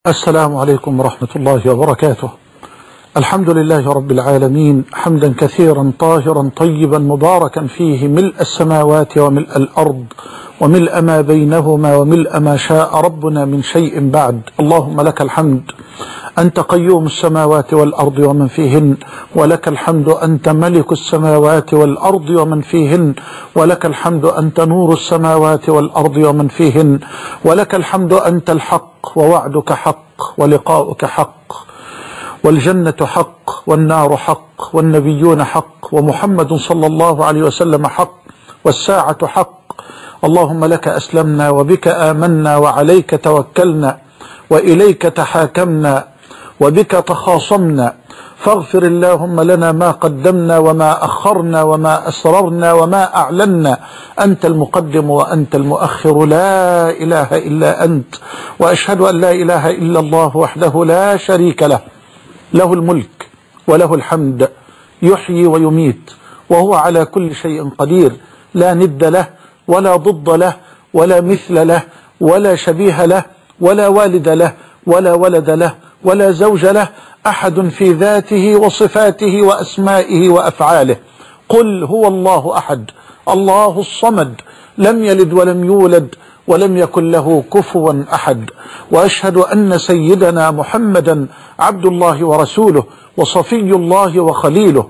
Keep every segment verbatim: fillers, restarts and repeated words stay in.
السلام عليكم ورحمة الله وبركاته. الحمد لله رب العالمين حمدا كثيرا طاهرا طيبا مباركا فيه ملء السماوات وملء الأرض وملء ما بينهما وملء ما شاء ربنا من شيء بعد. اللهم لك الحمد أنت قيوم السماوات والأرض ومن فيهن، ولك الحمد أنت ملك السماوات والأرض ومن فيهن، ولك الحمد أنت نور السماوات والأرض ومن فيهن، ولك الحمد أنت الحق ووعدك حق ولقاؤك حق والجنة حق والنار حق والنبيون حق ومحمد صلى الله عليه وسلم حق والساعة حق. اللهم لك أسلمنا وبك آمنا وعليك توكلنا وإليك تحاكمنا وبك تخاصمنا، فاغفر اللهم لنا ما قدمنا وما أخرنا وما أسررنا وما أعلنا، أنت المقدم وأنت المؤخر، لا إله إلا أنت، وأشهد أن لا إله إلا الله وحده لا شريك له، له الملك وله الحمد، يحيي ويميت وهو على كل شيء قدير، لا ند له ولا ضد له ولا مثل له ولا شبيه له ولا والد له ولا ولد له ولا زوج له، أحد في ذاته وصفاته وأسمائه وأفعاله. قل هو الله أحد الله الصمد، لم يلد ولم يولد ولم يكن له كفوا أحد. وأشهد أن سيدنا محمدا عبد الله ورسوله وصفي الله وخليله،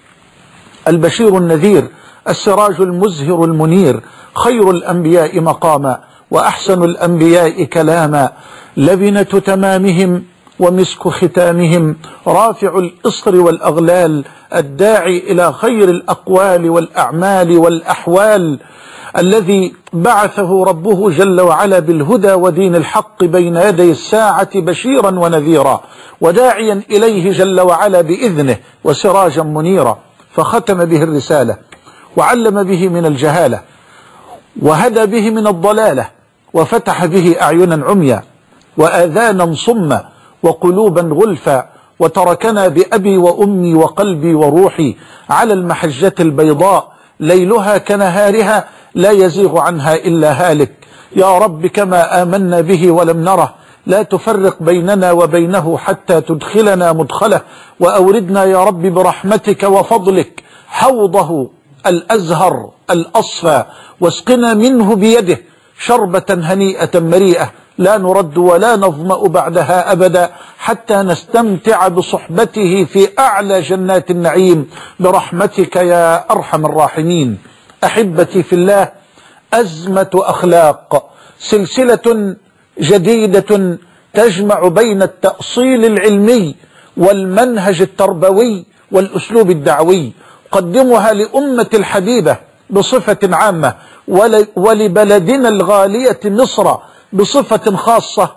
البشير النذير، السراج المزهر المنير، خير الأنبياء مقاما وأحسن الأنبياء كلاما، لبنة تمامهم ومسك ختامهم، رافع الإصر والأغلال، الداعي إلى خير الأقوال والأعمال والأحوال، الذي بعثه ربه جل وعلا بالهدى ودين الحق بين يدي الساعة بشيرا ونذيرا وداعيا إليه جل وعلا بإذنه وسراجا منيرا، فختم به الرسالة وعلم به من الجهالة وهدى به من الضلالة وفتح به أعينا عميا وآذانا صما وقلوبا غلفا، وتركنا بأبي وأمي وقلبي وروحي على المحجة البيضاء ليلها كنهارها لا يزيغ عنها إلا هالك. يا رب كما آمنا به ولم نره لا تفرق بيننا وبينه حتى تدخلنا مدخله، وأوردنا يا رب برحمتك وفضلك حوضه الأزهر الأصفى، واسقنا منه بيده شربة هنيئة مريئة لا نرد ولا نظمأ بعدها أبدا، حتى نستمتع بصحبته في أعلى جنات النعيم برحمتك يا أرحم الراحمين. أحبتي في الله، أزمة أخلاق، سلسلة جديدة تجمع بين التأصيل العلمي والمنهج التربوي والأسلوب الدعوي، قدمها لأمة الحبيبة بصفة عامة ولبلدنا الغالية مصر بصفة خاصة،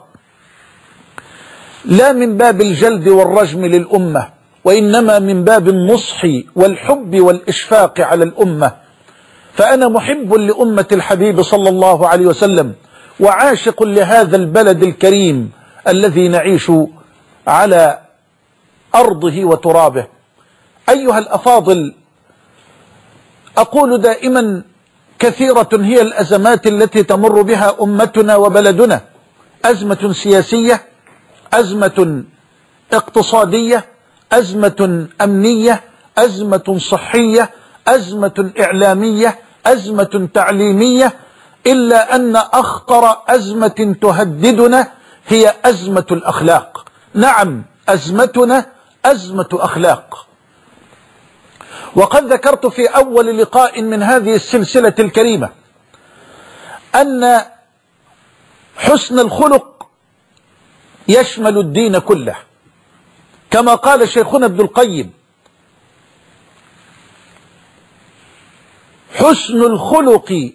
لا من باب الجلد والرجم للأمة، وإنما من باب النصح والحب والإشفاق على الأمة. فأنا محب لأمة الحبيب صلى الله عليه وسلم وعاشق لهذا البلد الكريم الذي نعيش على أرضه وترابه. أيها الأفاضل، أقول دائما كثيرة هي الأزمات التي تمر بها أمتنا وبلدنا، أزمة سياسية، أزمة اقتصادية، أزمة أمنية، أزمة صحية، أزمة إعلامية، أزمة تعليمية، إلا أن أخطر أزمة تهددنا هي أزمة الأخلاق. نعم، أزمتنا أزمة أخلاق. وقد ذكرت في أول لقاء من هذه السلسلة الكريمة أن حسن الخلق يشمل الدين كله، كما قال شيخنا ابن القيم: حسن الخلق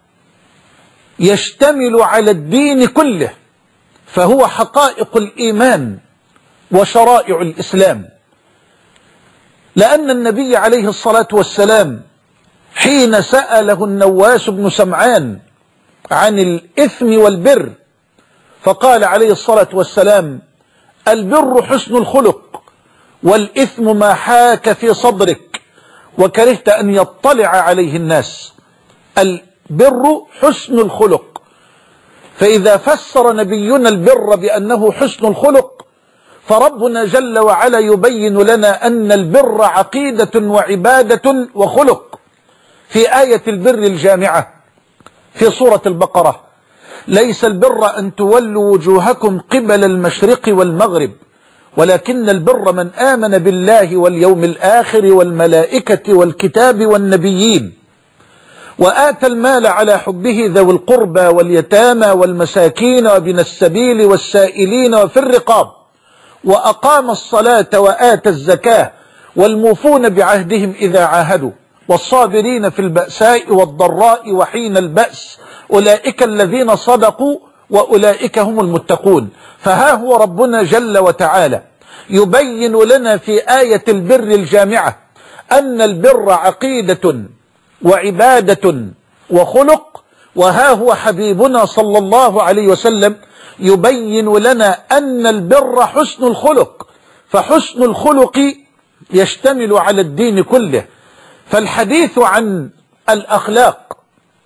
يشتمل على الدين كله، فهو حقائق الإيمان وشرائع الإسلام. لأن النبي عليه الصلاة والسلام حين سأله النواس بن سمعان عن الإثم والبر فقال عليه الصلاة والسلام: البر حسن الخلق، والإثم ما حاك في صدرك وكرهت أن يطلع عليه الناس. البر حسن الخلق، فإذا فسر نبينا البر بأنه حسن الخلق، فربنا جل وعلا يبين لنا أن البر عقيدة وعبادة وخلق في آية البر الجامعة في سورة البقرة: ليس البر أن تولوا وجوهكم قبل المشرق والمغرب ولكن البر من آمن بالله واليوم الآخر والملائكة والكتاب والنبيين وآتى المال على حبه ذوي القربى واليتامى والمساكين وابن السبيل والسائلين وفي الرقاب وأقام الصلاة وآتى الزكاة والموفون بعهدهم إذا عاهدوا والصابرين في البأساء والضراء وحين البأس أولئك الذين صدقوا وأولئك هم المتقون. فها هو ربنا جل وتعالى يبين لنا في آية البر الجامعة أن البر عقيدة وعبادة وخلق، وها هو حبيبنا صلى الله عليه وسلم يبين لنا أن البر حسن الخلق، فحسن الخلق يشتمل على الدين كله. فالحديث عن الأخلاق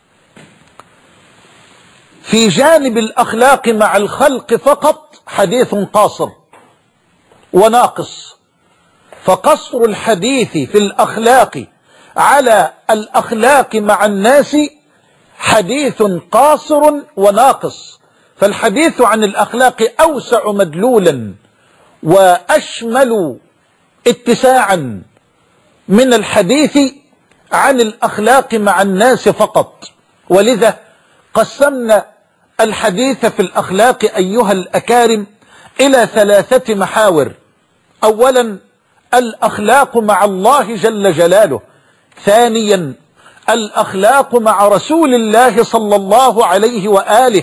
في جانب الأخلاق مع الخلق فقط حديث قاصر وناقص، فقصر الحديث في الأخلاق على الأخلاق مع الناس حديث قاصر وناقص. فالحديث عن الأخلاق أوسع مدلولا وأشمل اتساعا من الحديث عن الأخلاق مع الناس فقط، ولذا قسمنا الحديث في الأخلاق أيها الأكارم إلى ثلاثة محاور: أولا الأخلاق مع الله جل جلاله، ثانيا الأخلاق مع رسول الله صلى الله عليه وآله،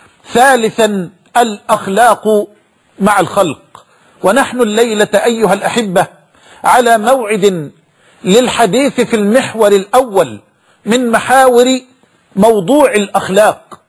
ثالثا الأخلاق مع الخلق. ونحن الليلة أيها الأحبة على موعد للحديث في المحور الأول من محاور موضوع الأخلاق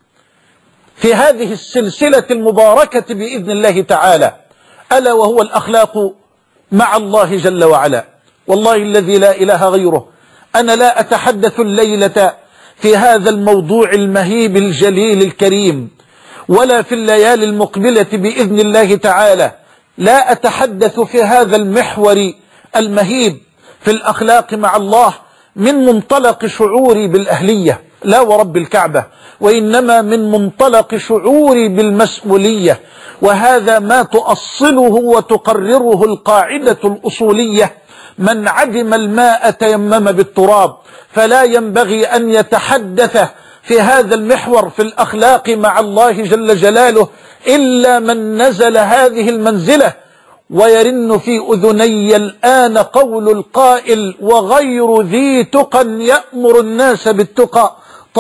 في هذه السلسلة المباركة بإذن الله تعالى، ألا وهو الأخلاق مع الله جل وعلا. والله الذي لا إله غيره أنا لا أتحدث الليلة في هذا الموضوع المهيب الجليل الكريم، ولا في الليالي المقبلة بإذن الله تعالى لا أتحدث في هذا المحور المهيب في الأخلاق مع الله من منطلق شعوري بالأهلية، لا ورب الكعبة، وإنما من منطلق شعوري بالمسؤولية. وهذا ما تؤصله وتقرره القاعدة الأصولية: من عدم الماء تيمم بالتراب. فلا ينبغي أن يتحدث في هذا المحور في الأخلاق مع الله جل جلاله إلا من نزل هذه المنزلة. ويرن في أذني الآن قول القائل: وغير ذي تقى يأمر الناس بالتقى،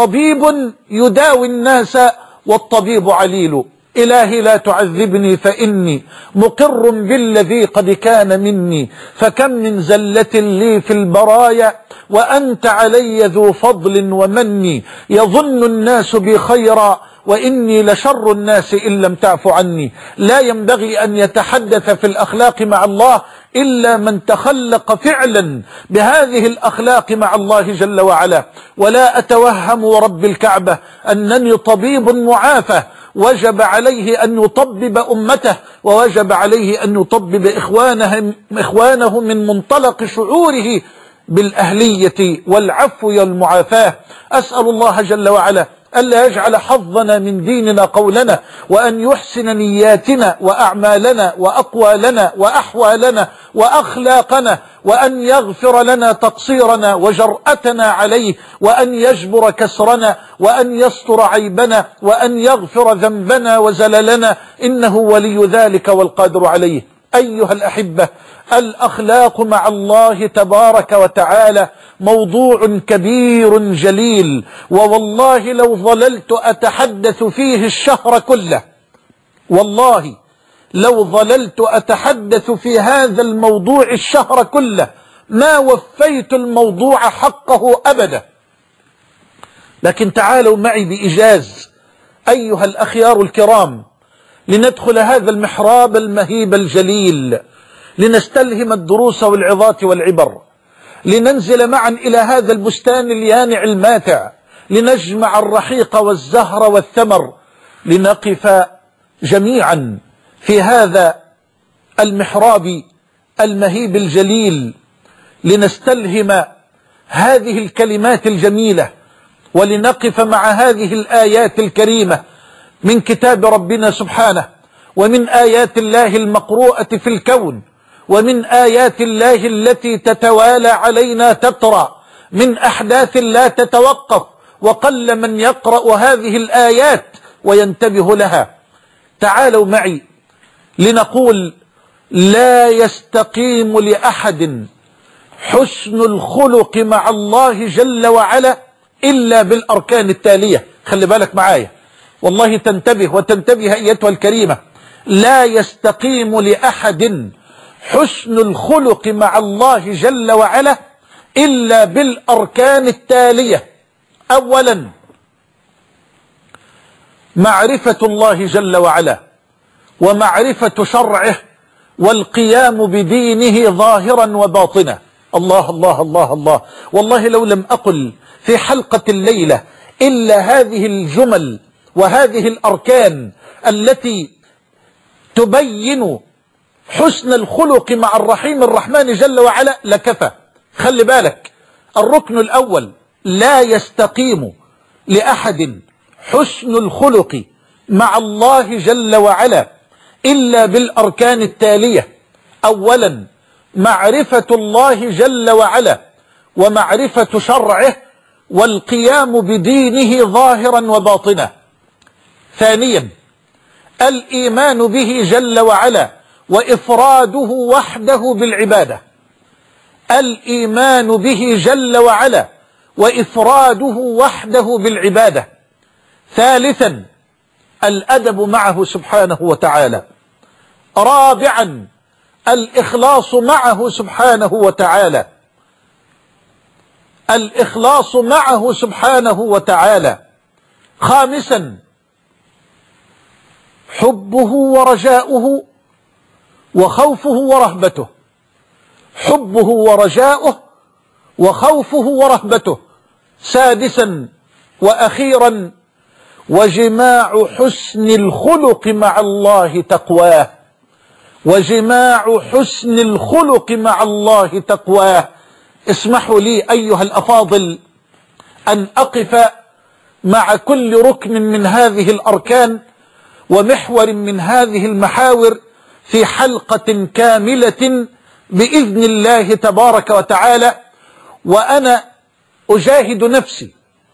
طبيب يداوي الناس والطبيب عليل. إلهي لا تعذبني فإني مقر بالذي قد كان مني، فكم من زلة لي في البرايا وأنت علي ذو فضل ومني. يظن الناس بي خيرا وإني لشر الناس إن لم تعف عني. لا ينبغي أن يتحدث في الأخلاق مع الله إلا من تخلق فعلا بهذه الأخلاق مع الله جل وعلا. ولا أتوهم ورب الكعبة أنني طبيب معافى وجب عليه أن يطبب أمته، ووجب عليه أن يطبب إخوانه, إخوانه من منطلق شعوره بالأهلية والعفو والمعافاة. أسأل الله جل وعلا ألا يجعل حظنا من ديننا قولنا، وأن يحسن نياتنا وأعمالنا وأقوالنا وأحوالنا وأخلاقنا، وأن يغفر لنا تقصيرنا وجرأتنا عليه، وأن يجبر كسرنا، وأن يستر عيبنا، وأن يغفر ذنبنا وزللنا، إنه ولي ذلك والقادر عليه. أيها الأحبة، الأخلاق مع الله تبارك وتعالى موضوع كبير جليل، ووالله لو ظللت أتحدث فيه الشهر كله، والله لو ظللت أتحدث في هذا الموضوع الشهر كله ما وفيت الموضوع حقه أبدا. لكن تعالوا معي بإيجاز أيها الأخيار الكرام لندخل هذا المحراب المهيب الجليل، لنستلهم الدروس والعظات والعبر، لننزل معا إلى هذا البستان اليانع الماتع، لنجمع الرحيق والزهر والثمر، لنقف جميعا في هذا المحراب المهيب الجليل لنستلهم هذه الكلمات الجميلة، ولنقف مع هذه الآيات الكريمة من كتاب ربنا سبحانه، ومن آيات الله المقروءة في الكون، ومن آيات الله التي تتوالى علينا تترى، من أحداث لا تتوقف، وقل من يقرأ هذه الآيات وينتبه لها. تعالوا معي لنقول: لا يستقيم لأحد حسن الخلق مع الله جل وعلا إلا بالأركان التالية. خلي بالك معايا والله، تنتبه وتنتبه أيتها الكريمة. لا يستقيم لأحد حسن الخلق مع الله جل وعلا إلا بالأركان التالية. أولا، معرفة الله جل وعلا ومعرفة شرعه والقيام بدينه ظاهرا وباطنا. الله الله الله الله، والله لو لم أقل في حلقة الليلة إلا هذه الجمل وهذه الأركان التي تبين حسن الخلق مع الرحيم الرحمن جل وعلا لكفى. خلي بالك، الركن الأول: لا يستقيم لأحد حسن الخلق مع الله جل وعلا إلا بالأركان التالية. أولا، معرفة الله جل وعلا ومعرفة شرعه والقيام بدينه ظاهرا وباطنا. ثانيا، الإيمان به جل وعلا وإفراده وحده بالعبادة. الإيمان به جل وعلا وإفراده وحده بالعبادة. ثالثا، الأدب معه سبحانه وتعالى. رابعا، الإخلاص معه سبحانه وتعالى. الإخلاص معه سبحانه وتعالى. خامسا، حبه ورجاؤه وخوفه ورهبته. حبه ورجاؤه وخوفه ورهبته. سادسا وأخيرا، وجماع حسن الخلق مع الله تقواه. وجماع حسن الخلق مع الله تقواه. اسمحوا لي أيها الأفاضل أن أقف مع كل ركن من هذه الأركان ومحور من هذه المحاور في حلقة كاملة بإذن الله تبارك وتعالى، وأنا أجاهد نفسي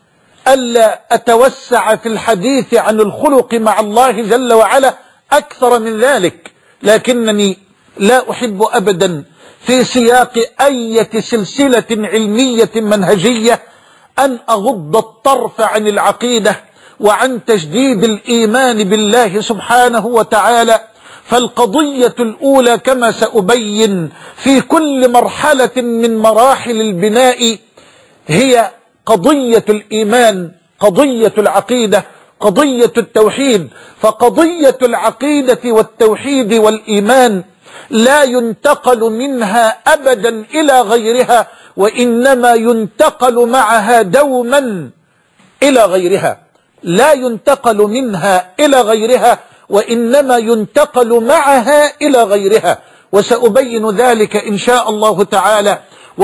ألا أتوسع في الحديث عن الخلق مع الله جل وعلا أكثر من ذلك، لكنني لا أحب أبدا في سياق أي سلسلة علمية منهجية أن أغض الطرف عن العقيدة وعن تجديد الإيمان بالله سبحانه وتعالى. فالقضية الأولى كما سأبين في كل مرحلة من مراحل البناء هي قضية الإيمان، قضية العقيدة، قضية التوحيد. فقضية العقيدة والتوحيد والإيمان لا ينتقل منها أبدا إلى غيرها، وإنما ينتقل معها دوما إلى غيرها. لا ينتقل منها إلى غيرها، وإنما ينتقل معها إلى غيرها. وسأبين ذلك إن شاء الله تعالى،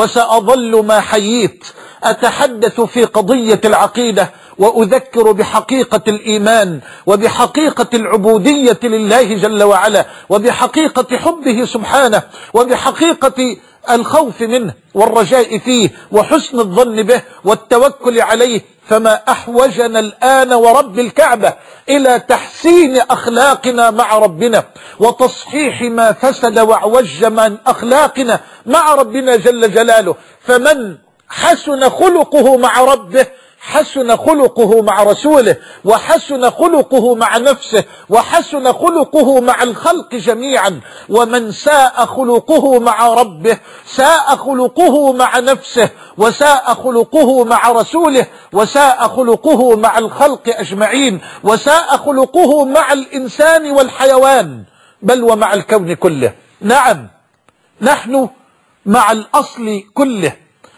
وسأظل ما حييت أتحدث في قضية العقيدة وأذكر بحقيقة الإيمان وبحقيقة العبودية لله جل وعلا وبحقيقة حبه سبحانه وبحقيقة الخوف منه والرجاء فيه وحسن الظن به والتوكل عليه. فما أحوجنا الآن ورب الكعبة إلى تحسين أخلاقنا مع ربنا وتصحيح ما فسد واعوج من أخلاقنا مع ربنا جل جلاله. فمن حسن خلقه مع ربه حسن خلقه مع رسوله، وحسن خلقه مع نفسه، وحسن خلقه مع الخلق جميعا. ومن ساء خلقه مع ربه ساء خلقه مع نفسه، وساء خلقه مع رسوله، وساء خلقه مع الخلق أجمعين، وساء خلقه مع الإنسان والحيوان، بل ومع الكون كله. نعم، نحن مع الأصل كله،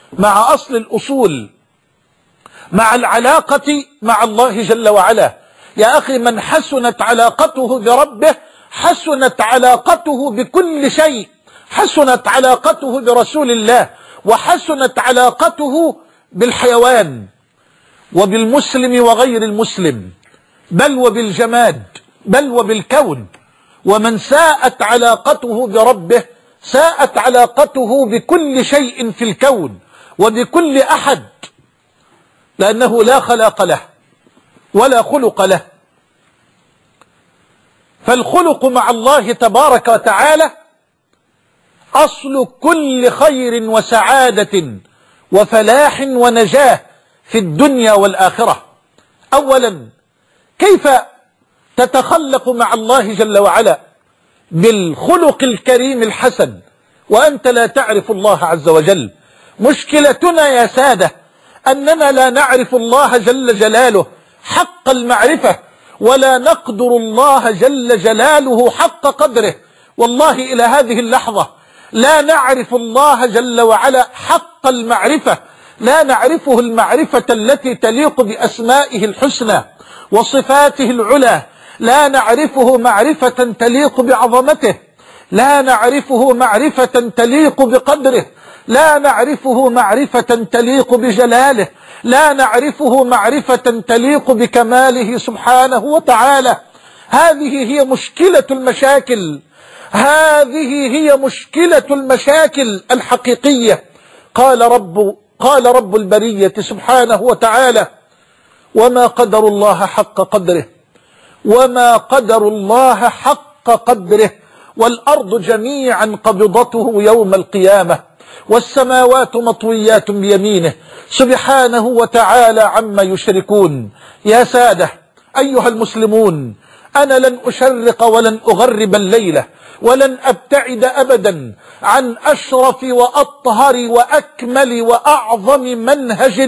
مع أصل الأصول، مع العلاقة مع الله جل وعلا. يا أخي من حسنت علاقته بربه حسنت علاقته بكل شيء، حسنت علاقته برسول الله، وحسنت علاقته بالحيوان وبالمسلم وغير المسلم، بل وبالجماد، بل وبالكون. ومن ساءت علاقته بربه ساءت علاقته بكل شيء في الكون وبكل أحد، لأنه لا خلاق له ولا خلق له. فالخلق مع الله تبارك وتعالى أصل كل خير وسعادة وفلاح ونجاة في الدنيا والآخرة. أولا، كيف تتخلق مع الله جل وعلا بالخلق الكريم الحسن وأنت لا تعرف الله عز وجل؟ مشكلتنا يا سادة أننا لا نعرف الله جل جلاله حق المعرفة، ولا نقدر الله جل جلاله حق قدره. والله إلى هذه اللحظة لا نعرف الله جل وعلا حق المعرفة، لا نعرفه المعرفة التي تليق بأسمائه الحسنى وصفاته العلى، لا نعرفه معرفة تليق بعظمته، لا نعرفه معرفة تليق بقدره، لا نعرفه معرفة تليق بجلاله، لا نعرفه معرفة تليق بكماله سبحانه وتعالى. هذه هي مشكلة المشاكل، هذه هي مشكلة المشاكل الحقيقية. قال رب قال رب البرية سبحانه وتعالى: وما قدر الله حق قدره، وما قدر الله حق قدره، والأرض جميعا قبضته يوم القيامة، والسماوات مطويات بيمينه سبحانه وتعالى عما يشركون. يا سادة أيها المسلمون، أنا لن أشرق ولن أغرب الليلة، ولن أبتعد أبدا عن أشرف وأطهر وأكمل وأعظم منهج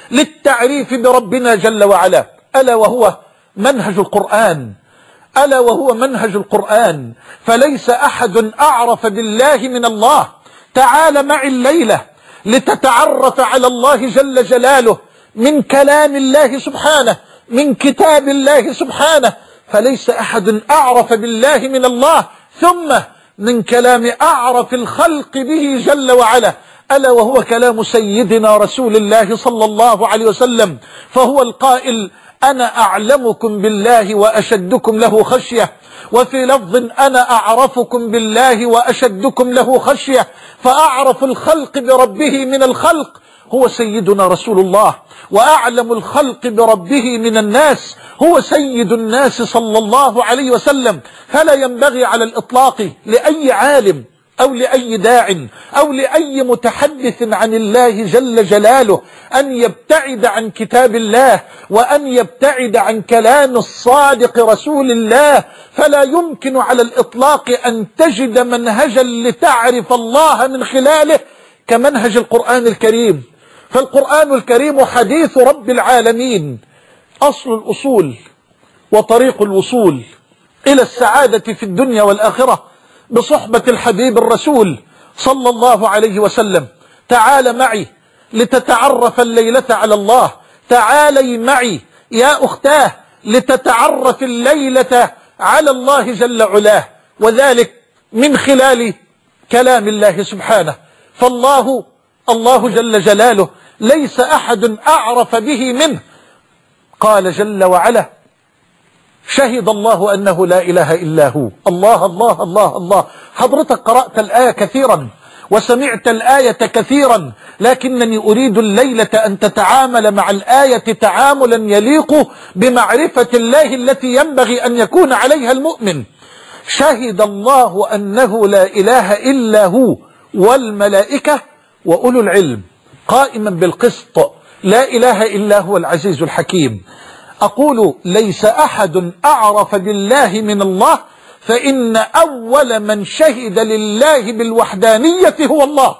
للتعريف بربنا جل وعلا، ألا وهو منهج القرآن، ألا وهو منهج القرآن. فليس أحد أعرف بالله من الله. تعال معي الليلة لتتعرف على الله جل جلاله من كلام الله سبحانه، من كتاب الله سبحانه. فليس أحد أعرف بالله من الله، ثم من كلام أعرف الخلق به جل وعلا، ألا وهو كلام سيدنا رسول الله صلى الله عليه وسلم. فهو القائل: أنا أعلمكم بالله وأشدكم له خشية، وفي لفظ: أنا أعرفكم بالله وأشدكم له خشية. فأعرف الخلق بربه من الخلق هو سيدنا رسول الله، وأعلم الخلق بربه من الناس هو سيد الناس صلى الله عليه وسلم. فلا ينبغي على الإطلاق لأي عالم أو لأي داع أو لأي متحدث عن الله جل جلاله أن يبتعد عن كتاب الله، وأن يبتعد عن كلام الصادق رسول الله. فلا يمكن على الإطلاق أن تجد منهجا لتعرف الله من خلاله كمنهج القرآن الكريم. فالقرآن الكريم حديث رب العالمين، أصل الأصول وطريق الوصول إلى السعادة في الدنيا والآخرة بصحبة الحبيب الرسول صلى الله عليه وسلم. تعال معي لتتعرف الليلة على الله، تعالي معي يا أختاه لتتعرف الليلة على الله جل علاه، وذلك من خلال كلام الله سبحانه. فالله الله جل جلاله ليس أحد أعرف به منه. قال جل وعلا: شهد الله أنه لا إله إلا هو. الله الله الله الله. حضرتك قرأت الآية كثيرا وسمعت الآية كثيرا، لكنني أريد الليلة أن تتعامل مع الآية تعاملا يليق بمعرفة الله التي ينبغي أن يكون عليها المؤمن. شهد الله أنه لا إله إلا هو والملائكة وأولو العلم قائما بالقسط، لا إله إلا هو العزيز الحكيم. أقول: ليس أحد أعرف بالله من الله، فإن أول من شهد لله بالوحدانية هو الله.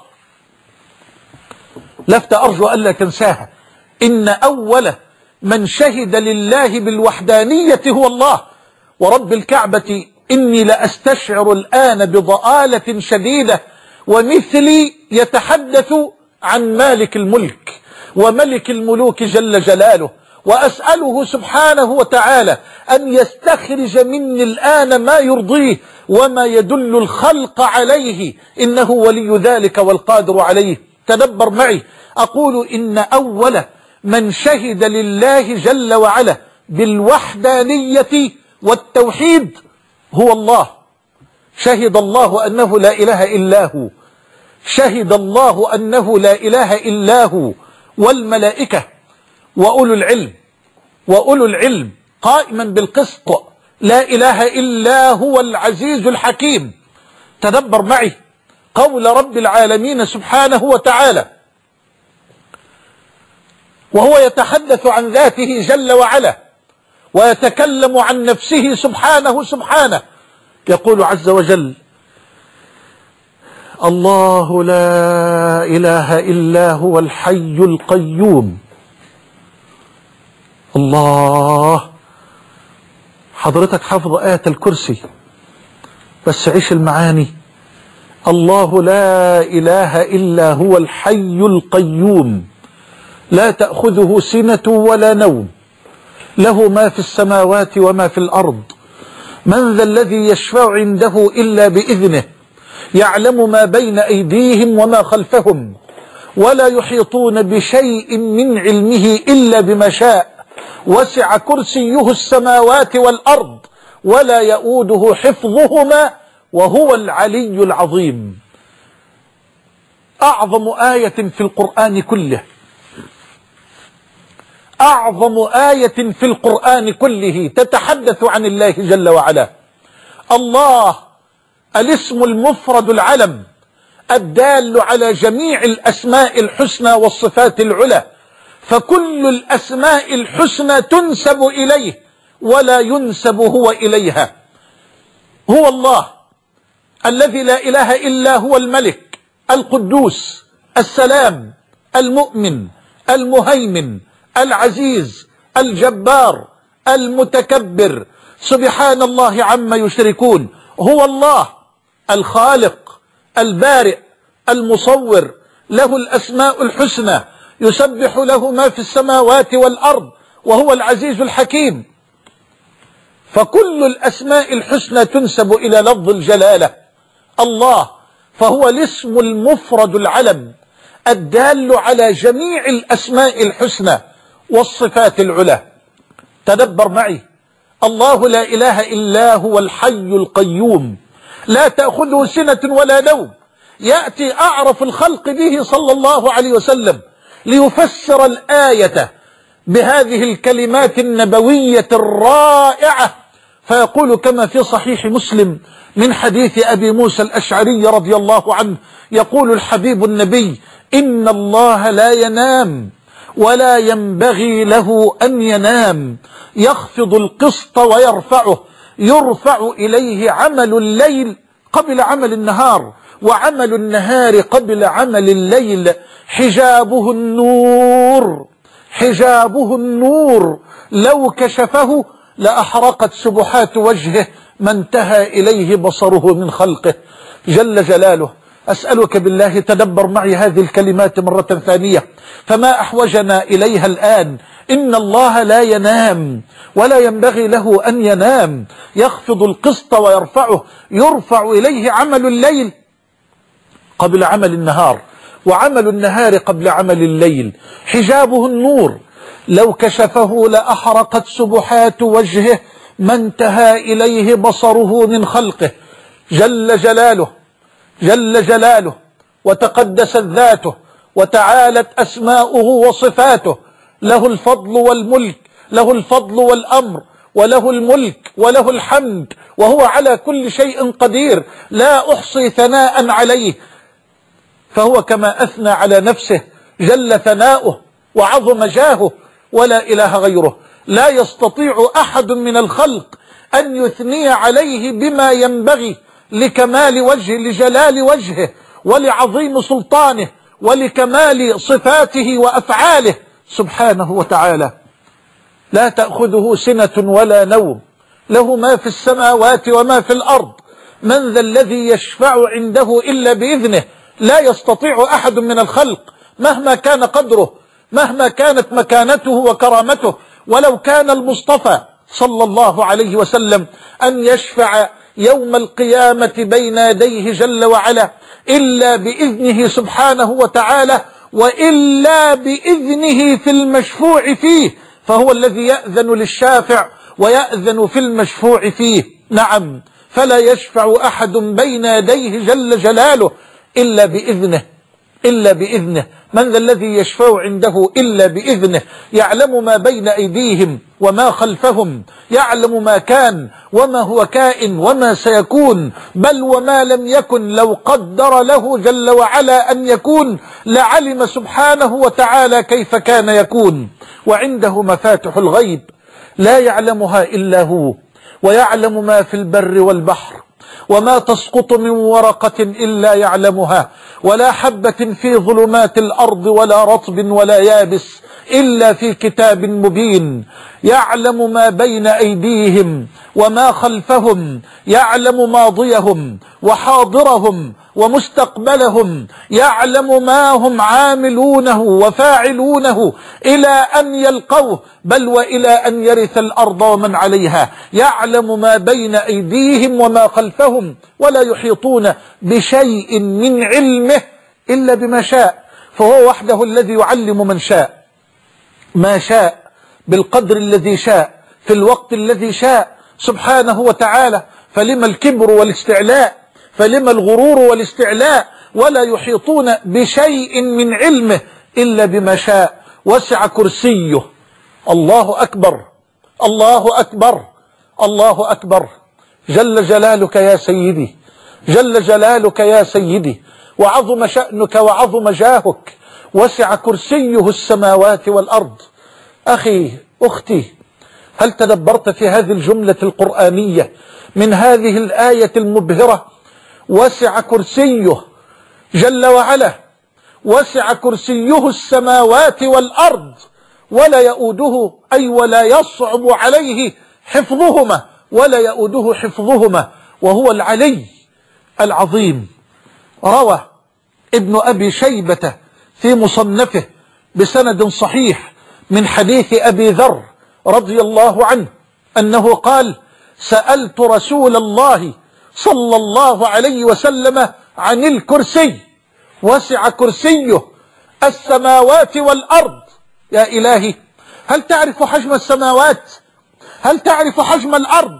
لفت أرجو ألا تنساها: إن أول من شهد لله بالوحدانية هو الله. ورب الكعبة إني لأستشعر الآن بضآلة شديدة ومثلي يتحدث عن مالك الملك وملك الملوك جل جلاله وأسأله سبحانه وتعالى أن يستخرج مني الآن ما يرضيه وما يدل الخلق عليه، إنه ولي ذلك والقادر عليه. تدبر معي، أقول إن أول من شهد لله جل وعلا بالوحدانية والتوحيد هو الله. شهد الله أنه لا إله إلا هو، شهد الله أنه لا إله إلا هو، والملائكة وأولو العلم وأولو العلم قائما بالقسط، لا إله إلا هو العزيز الحكيم. تدبر معي قول رب العالمين سبحانه وتعالى وهو يتحدث عن ذاته جل وعلا ويتكلم عن نفسه سبحانه سبحانه، يقول عز وجل: الله لا إله إلا هو الحي القيوم. الله، حضرتك حافظ آية الكرسي بس عيش المعاني. الله لا إله إلا هو الحي القيوم، لا تأخذه سنة ولا نوم، له ما في السماوات وما في الأرض، من ذا الذي يشفع عنده إلا بإذنه، يعلم ما بين أيديهم وما خلفهم، ولا يحيطون بشيء من علمه إلا بما شاء، وسع كرسيه السماوات والأرض ولا يؤوده حفظهما وهو العلي العظيم. أعظم آية في القرآن كله، أعظم آية في القرآن كله تتحدث عن الله جل وعلا. الله الاسم المفرد العلم الدال على جميع الأسماء الحسنى والصفات العلى، فكل الأسماء الحسنى تنسب إليه ولا ينسب هو إليها. هو الله الذي لا إله إلا هو الملك القدوس السلام المؤمن المهيمن العزيز الجبار المتكبر، سبحان الله عما يشركون. هو الله الخالق البارئ المصور، له الأسماء الحسنى، يسبح له ما في السماوات والأرض، وهو العزيز الحكيم. فكل الأسماء الحسنى تنسب إلى لفظ الجلالة الله، فهو الاسم المفرد العلم الدال على جميع الأسماء الحسنى والصفات العلى. تدبر معي، الله لا إله إلا هو الحي القيوم، لا تأخذه سنة ولا نوم. يأتي أعرف الخلق به صلى الله عليه وسلم ليفسر الآية بهذه الكلمات النبوية الرائعة، فيقول كما في صحيح مسلم من حديث أبي موسى الأشعري رضي الله عنه، يقول الحبيب النبي: إن الله لا ينام ولا ينبغي له أن ينام، يخفض القسط ويرفعه، يرفع إليه عمل الليل قبل عمل النهار، وعمل النهار قبل عمل الليل، حجابه النور، حجابه النور، لو كشفه لأحرقت سبحات وجهه ما انتهى إليه بصره من خلقه جل جلاله. أسألك بالله تدبر معي هذه الكلمات مرة ثانية، فما أحوجنا إليها الآن. إن الله لا ينام ولا ينبغي له أن ينام، يخفض القسط ويرفعه، يرفع إليه عمل الليل قبل عمل النهار، وعمل النهار قبل عمل الليل، حجابه النور، لو كشفه لأحرقت سبحات وجهه ما انتهى إليه بصره من خلقه جل جلاله جل جلاله وتقدست ذاته وتعالت أسماؤه وصفاته. له الفضل والملك، له الفضل والأمر، وله الملك وله الحمد، وهو على كل شيء قدير، لا أحصي ثناء عليه، فهو كما أثنى على نفسه جل ثناؤه وعظم جاهه، ولا إله غيره. لا يستطيع أحد من الخلق أن يثني عليه بما ينبغي لكمال وجهه، لجلال وجهه ولعظيم سلطانه ولكمال صفاته وأفعاله سبحانه وتعالى. لا تأخذه سنة ولا نوم، له ما في السماوات وما في الأرض، من ذا الذي يشفع عنده إلا بإذنه، لا يستطيع أحد من الخلق مهما كان قدره، مهما كانت مكانته وكرامته ولو كان المصطفى صلى الله عليه وسلم أن يشفع يوم القيامة بين يديه جل وعلا إلا بإذنه سبحانه وتعالى، وإلا بإذنه في المشفوع فيه، فهو الذي يأذن للشافع ويأذن في المشفوع فيه. نعم، فلا يشفع أحد بين يديه جل جلاله إلا بإذنه، إلا بإذنه. من ذا الذي يشفع عنده إلا بإذنه؟ يعلم ما بين أيديهم وما خلفهم، يعلم ما كان وما هو كائن وما سيكون، بل وما لم يكن لو قدر له جل وعلا أن يكون لعلم سبحانه وتعالى كيف كان يكون. وعنده مفاتح الغيب لا يعلمها إلا هو، ويعلم ما في البر والبحر، وما تسقط من ورقة إلا يعلمها، ولا حبة في ظلمات الأرض ولا رطب ولا يابس إلا في كتاب مبين. يعلم ما بين أيديهم وما خلفهم، يعلم ماضيهم وحاضرهم ومستقبلهم، يعلم ما هم عاملونه وفاعلونه إلى أن يلقوه، بل وإلى أن يرث الأرض ومن عليها. يعلم ما بين أيديهم وما خلفهم، ولا يحيطون بشيء من علمه إلا بما شاء، فهو وحده الذي يعلم من شاء ما شاء بالقدر الذي شاء في الوقت الذي شاء سبحانه وتعالى. فلما الكبر والاستعلاء، فلما الغرور والاستعلاء؟ ولا يحيطون بشيء من علمه إلا بما شاء. وسع كرسيه. الله أكبر، الله أكبر، الله أكبر. جل جلالك يا سيدي، جل جلالك يا سيدي، وعظم شأنك وعظم جاهك. وسع كرسيه السماوات والأرض. أخي، أختي، هل تدبرت في هذه الجملة القرآنية من هذه الآية المبهرة؟ وسع كرسيه جل وعلا، وسع كرسيه السماوات والأرض، ولا يؤوده، أي ولا يصعب عليه حفظهما، ولا يؤوده حفظهما، وهو العلي العظيم. روى ابن أبي شيبة في مصنفه بسند صحيح من حديث أبي ذر رضي الله عنه أنه قال: سألت رسول الله صلى الله عليه وسلم عن الكرسي، وسع كرسيه السماوات والأرض. يا إلهي، هل تعرف حجم السماوات؟ هل تعرف حجم الأرض؟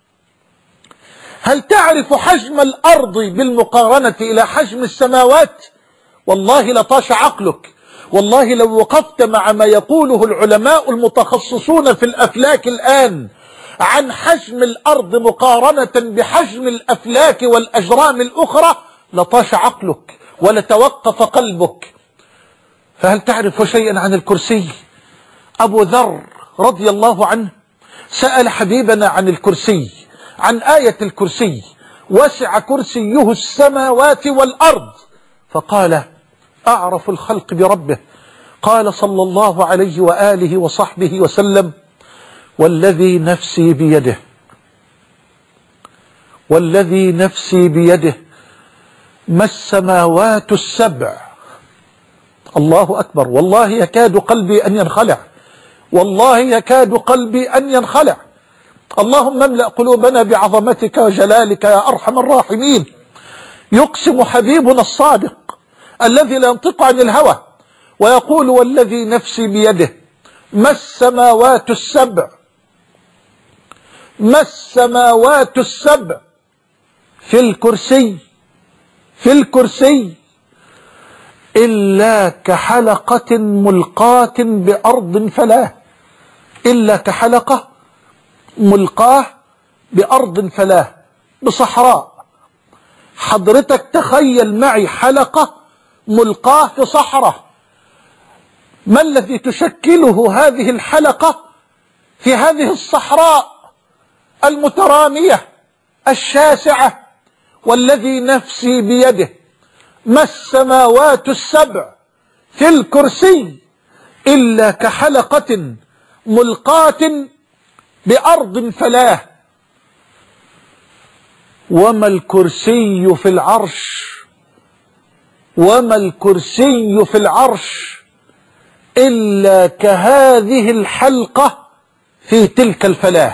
هل تعرف حجم الأرض بالمقارنة إلى حجم السماوات؟ والله لطاش عقلك. والله لو وقفت مع ما يقوله العلماء المتخصصون في الأفلاك الآن عن حجم الأرض مقارنة بحجم الأفلاك والأجرام الأخرى لطاش عقلك ولتوقف قلبك. فهل تعرف شيئا عن الكرسي؟ أبو ذر رضي الله عنه سأل حبيبنا عن الكرسي، عن آية الكرسي: وسع كرسيه السماوات والأرض. فقال: أعرف الخلق بربه. قال صلى الله عليه وآله وصحبه وسلم: والذي نفسي بيده، والذي نفسي بيده ما السماوات السبع. الله أكبر. والله يكاد قلبي أن ينخلع، والله يكاد قلبي أن ينخلع. اللهم املأ قلوبنا بعظمتك وجلالك يا أرحم الراحمين. يقسم حبيبنا الصادق الذي لا ينطق عن الهوى ويقول: والذي نفسي بيده ما السماوات السبع، ما السماوات السبع في الكرسي، في الكرسي إلا كحلقة ملقاة بأرض فلاة، إلا كحلقة ملقاة بأرض فلاة، بصحراء. حضرتك تخيل معي حلقة ملقاة في صحراء، ما الذي تشكله هذه الحلقة في هذه الصحراء المترامية الشاسعة؟ والذي نفسي بيده ما السماوات السبع في الكرسي إلا كحلقة ملقاة بأرض فلاة. وما الكرسي في العرش، وما الكرسي في العرش إلا كهذه الحلقة في تلك الفلاة.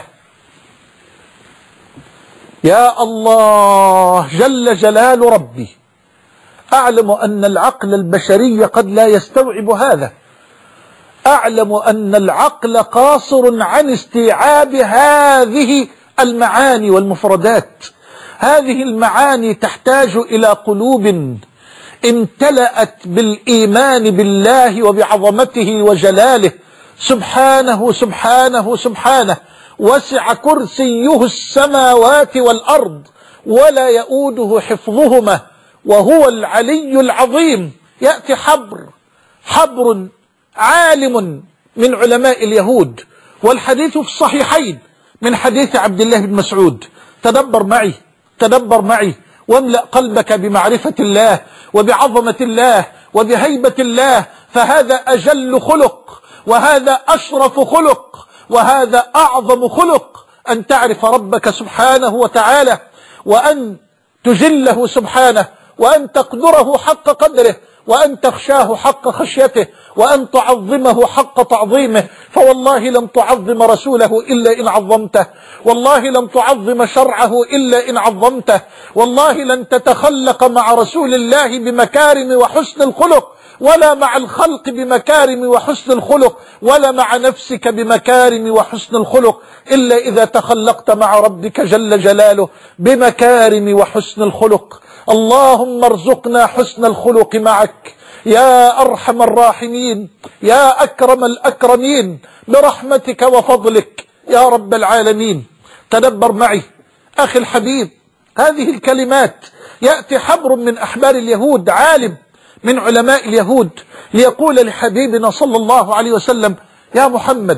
يا الله جل جلال ربي، أعلم أن العقل البشري قد لا يستوعب هذا، أعلم أن العقل قاصر عن استيعاب هذه المعاني والمفردات. هذه المعاني تحتاج إلى قلوب امتلأت بالإيمان بالله وبعظمته وجلاله سبحانه سبحانه سبحانه. وسع كرسيه السماوات والأرض ولا يؤوده حفظهما وهو العلي العظيم. يأتي حبر حبر عالم من علماء اليهود، والحديث في الصحيحين من حديث عبد الله بن مسعود. تدبر معي تدبر معي واملأ قلبك بمعرفة الله وبعظمة الله وبهيبة الله، فهذا أجل خلق، وهذا أشرف خلق، وهذا أعظم خلق، أن تعرف ربك سبحانه وتعالى، وأن تجله سبحانه، وأن تقدره حق قدره، وأن تخشاه حق خشيته، وأن تعظمه حق تعظيمه. فوالله لم تعظم رسوله إلا إن عظمته، والله لم تعظم شرعه إلا إن عظمته، والله لن تتخلق مع رسول الله بمكارم وحسن الخلق، ولا مع الخلق بمكارم وحسن الخلق، ولا مع نفسك بمكارم وحسن الخلق، إلا إذا تخلقت مع ربك جل جلاله بمكارم وحسن الخلق. اللهم ارزقنا حسن الخلق معك يا أرحم الراحمين، يا أكرم الأكرمين، برحمتك وفضلك يا رب العالمين. تدبر معي أخي الحبيب هذه الكلمات. يأتي حبر من أحبار اليهود، عالم من علماء اليهود، ليقول لحبيبنا صلى الله عليه وسلم: يا محمد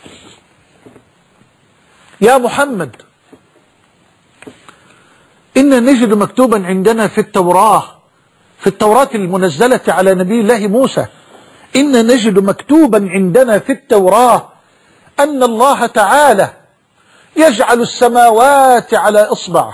يا محمد إن نجد مكتوبا عندنا في التوراة في التوراة المنزلة على نبي الله موسى، إن نجد مكتوبا عندنا في التوراة أن الله تعالى يجعل السماوات على إصبع.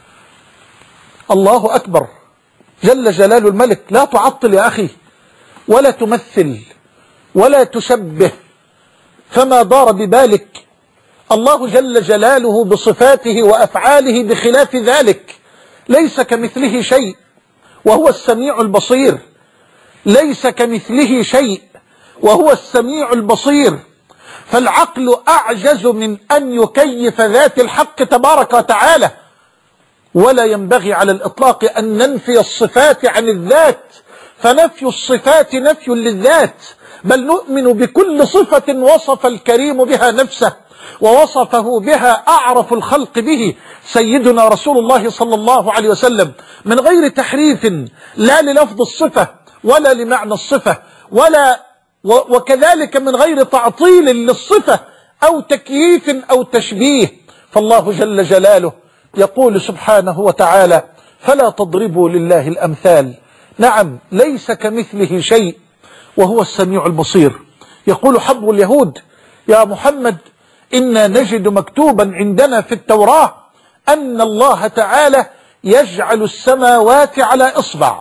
الله أكبر جل جلال الملك. لا تعطل يا أخي، ولا تمثل، ولا تشبه، فما دار ببالك. الله جل جلاله بصفاته وأفعاله بخلاف ذلك، ليس كمثله شيء وهو السميع البصير، ليس كمثله شيء وهو السميع البصير. فالعقل أعجز من أن يكيف ذات الحق تبارك وتعالى، ولا ينبغي على الإطلاق أن ننفي الصفات عن الذات، فنفي الصفات نفي للذات، بل نؤمن بكل صفة وصف الكريم بها نفسه ووصفه بها أعرف الخلق به سيدنا رسول الله صلى الله عليه وسلم، من غير تحريف لا للفظ الصفة ولا لمعنى الصفة، ولا وكذلك من غير تعطيل للصفة أو تكييف أو تشبيه. فالله جل جلاله يقول سبحانه وتعالى: فلا تضربوا لله الأمثال. نعم، ليس كمثله شيء وهو السميع البصير. يقول حبر اليهود: يا محمد إنا نجد مكتوبا عندنا في التوراة أن الله تعالى يجعل السماوات على إصبع،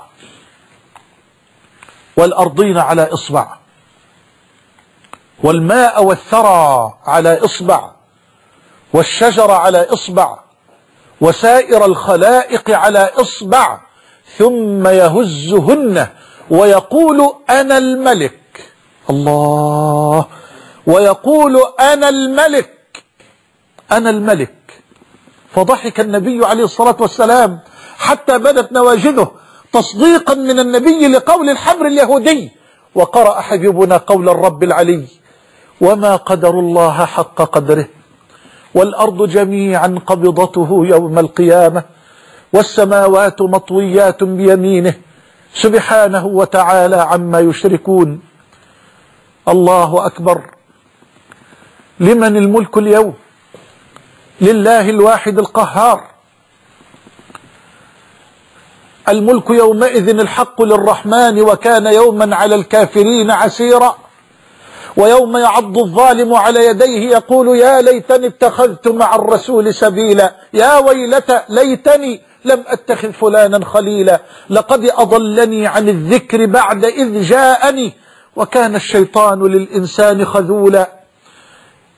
والأرضين على إصبع، والماء والثرى على إصبع، والشجر على إصبع، وسائر الخلائق على إصبع، ثم يهزهن ويقول: أنا الملك. الله، ويقول: أنا الملك أنا الملك. فضحك النبي عليه الصلاة والسلام حتى بدت نواجذه تصديقا من النبي لقول الحبر اليهودي. وقرأ حبيبنا قول الرب العلي: وما قدر الله حق قدره، والأرض جميعا قبضته يوم القيامة، والسماوات مطويات بيمينه سبحانه وتعالى عما يشركون. الله أكبر. لمن الملك اليوم؟ لله الواحد القهار. الملك يومئذ الحق للرحمن، وكان يوما على الكافرين عسيرا. ويوم يعض الظالم على يديه يقول: يا ليتني اتخذت مع الرسول سبيلا، يا ويلتى ليتني لم أتخذ فلانا خليلا، لقد أضلني عن الذكر بعد إذ جاءني، وكان الشيطان للإنسان خذولا.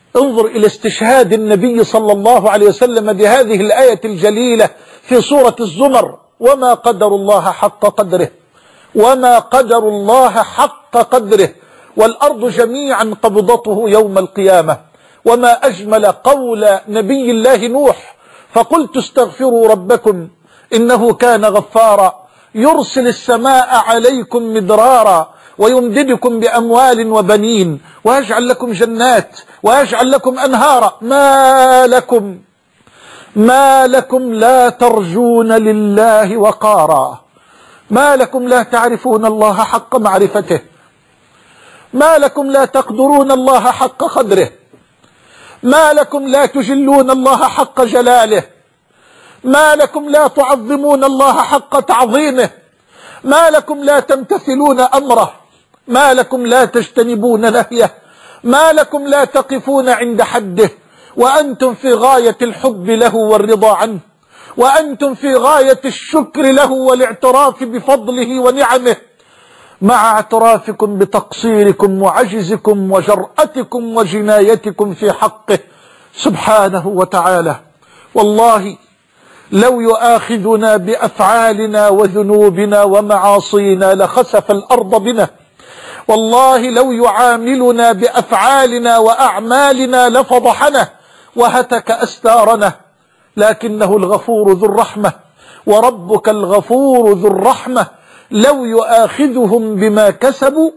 انظر إلى استشهاد النبي صلى الله عليه وسلم بهذه الآية الجليلة في سورة الزمر: وما قدر الله حق قدره، وما قدر الله حق قدره، والأرض جميعا قبضته يوم القيامة. وما أجمل قول نبي الله نوح: فقلت استغفروا ربكم إنه كان غفارا يرسل السماء عليكم مدرارا ويمددكم بأموال وبنين ويجعل لكم جنات ويجعل لكم أنهارا ما لكم ما لكم لا ترجون لله وقارا، ما لكم لا تعرفون الله حق معرفته، ما لكم لا تقدرون الله حق قدره، ما لكم لا تجلون الله حق جلاله، ما لكم لا تعظمون الله حق تعظيمه، ما لكم لا تمتثلون أمره، ما لكم لا تجتنبون نهيه، ما لكم لا تقفون عند حده، وأنتم في غاية الحب له والرضا عنه، وأنتم في غاية الشكر له والاعتراف بفضله ونعمه، مع اعترافكم بتقصيركم وعجزكم وجرأتكم وجنايتكم في حقه سبحانه وتعالى. والله لو يؤاخذنا بأفعالنا وذنوبنا ومعاصينا لخسف الأرض بنا، والله لو يعاملنا بأفعالنا وأعمالنا لفضحنا وهتك أستارنا، لكنه الغفور ذو الرحمة، وربك الغفور ذو الرحمة لو يؤاخذهم بما كسبوا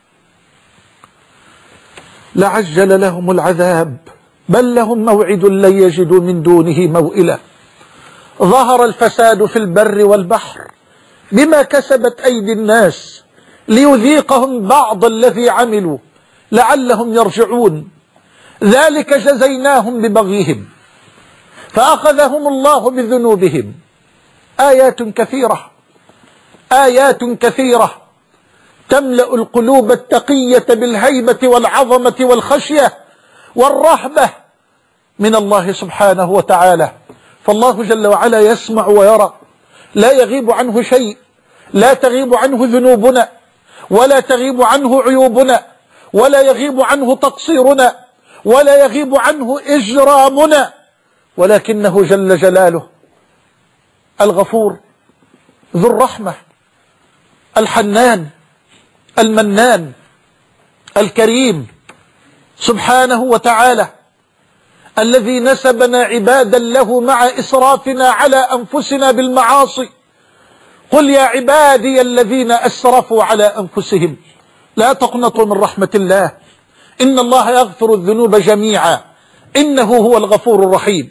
لعجل لهم العذاب، بل لهم موعد لن يجدوا من دونه موئلا. ظهر الفساد في البر والبحر بما كسبت أيدي الناس ليذيقهم بعض الذي عملوا لعلهم يرجعون، ذلك جزيناهم ببغيهم فأخذهم الله بذنوبهم. آيات كثيرة آيات كثيرة تملأ القلوب التقية بالهيبة والعظمة والخشية والرهبة من الله سبحانه وتعالى. فالله جل وعلا يسمع ويرى، لا يغيب عنه شيء، لا تغيب عنه ذنوبنا ولا تغيب عنه عيوبنا ولا يغيب عنه تقصيرنا ولا يغيب عنه إجرامنا، ولكنه جل جلاله الغفور ذو الرحمة الحنان المنان الكريم سبحانه وتعالى، الذي نسبنا عبادا له مع إسرافنا على أنفسنا بالمعاصي. قل يا عبادي الذين أسرفوا على أنفسهم لا تقنطوا من رحمة الله إن الله يغفر الذنوب جميعا إنه هو الغفور الرحيم.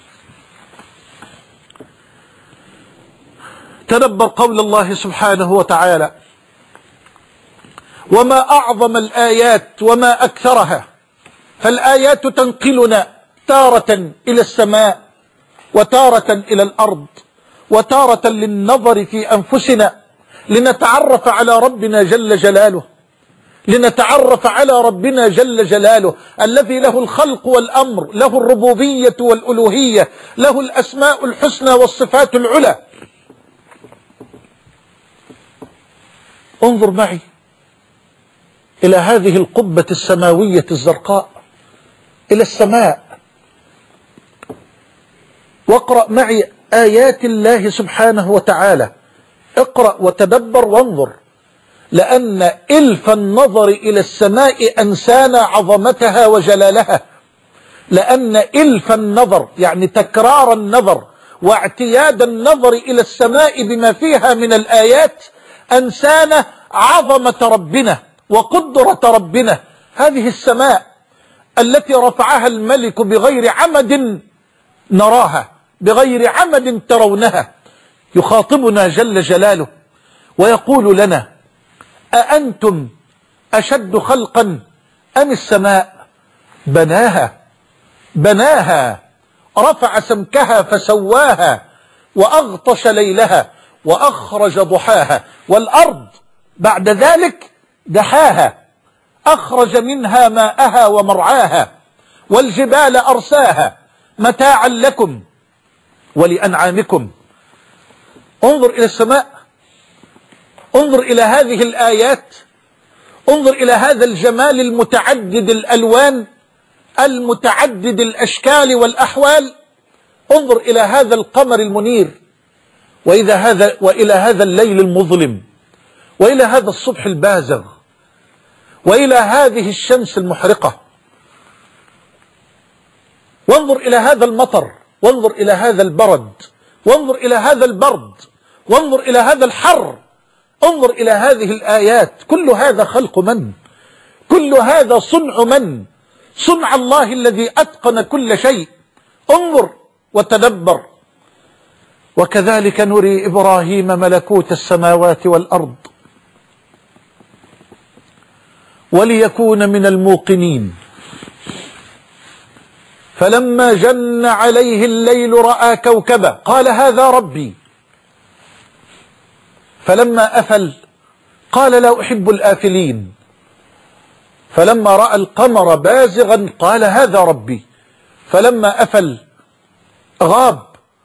تدبر قول الله سبحانه وتعالى: وما أعظم الآيات وما أكثرها. فالآيات تنقلنا تارة إلى السماء وتارة إلى الأرض وتارة للنظر في أنفسنا لنتعرف على ربنا جل جلاله، لنتعرف على ربنا جل جلاله الذي له الخلق والأمر، له الربوبية والألوهية، له الأسماء الحسنى والصفات العلى. انظر معي إلى هذه القبة السماوية الزرقاء، إلى السماء، واقرأ معي آيات الله سبحانه وتعالى. اقرأ وتدبر وانظر، لأن إلف النظر إلى السماء أنسانا عظمتها وجلالها، لأن إلف النظر يعني تكرار النظر واعتياد النظر إلى السماء بما فيها من الآيات أنسانا عظمة ربنا وقدرة ربنا. هذه السماء التي رفعها الملك بغير عمد نراها، بغير عمد ترونها، يخاطبنا جل جلاله ويقول لنا: أأنتم أشد خلقا أم السماء بناها بناها رفع سمكها فسواها وأغطش ليلها وأخرج ضحاها، والأرض بعد ذلك دحاها أخرج منها ماءها ومرعاها، والجبال أرساها متاعا لكم ولأنعامكم. انظر إلى السماء، انظر إلى هذه الآيات، انظر إلى هذا الجمال المتعدد الألوان المتعدد الأشكال والأحوال، انظر إلى هذا القمر المنير، وإلى هذا, وإلى هذا الليل المظلم، وإلى هذا الصبح البازغ، وإلى هذه الشمس المحرقة، وانظر إلى هذا المطر، وانظر إلى هذا البرد، وانظر إلى هذا البرد، وانظر إلى هذا الحر، انظر إلى هذه الآيات. كل هذا خلق من؟ كل هذا صنع من؟ صنع الله الذي أتقن كل شيء. انظر وتدبر. وكذلك نري إبراهيم ملكوت السماوات والأرض وليكون من الموقنين، فلما جن عليه الليل رأى كوكبا قال هذا ربي، فلما أفل قال لا أحب الآفلين، فلما رأى القمر بازغا قال هذا ربي، فلما أفل غاب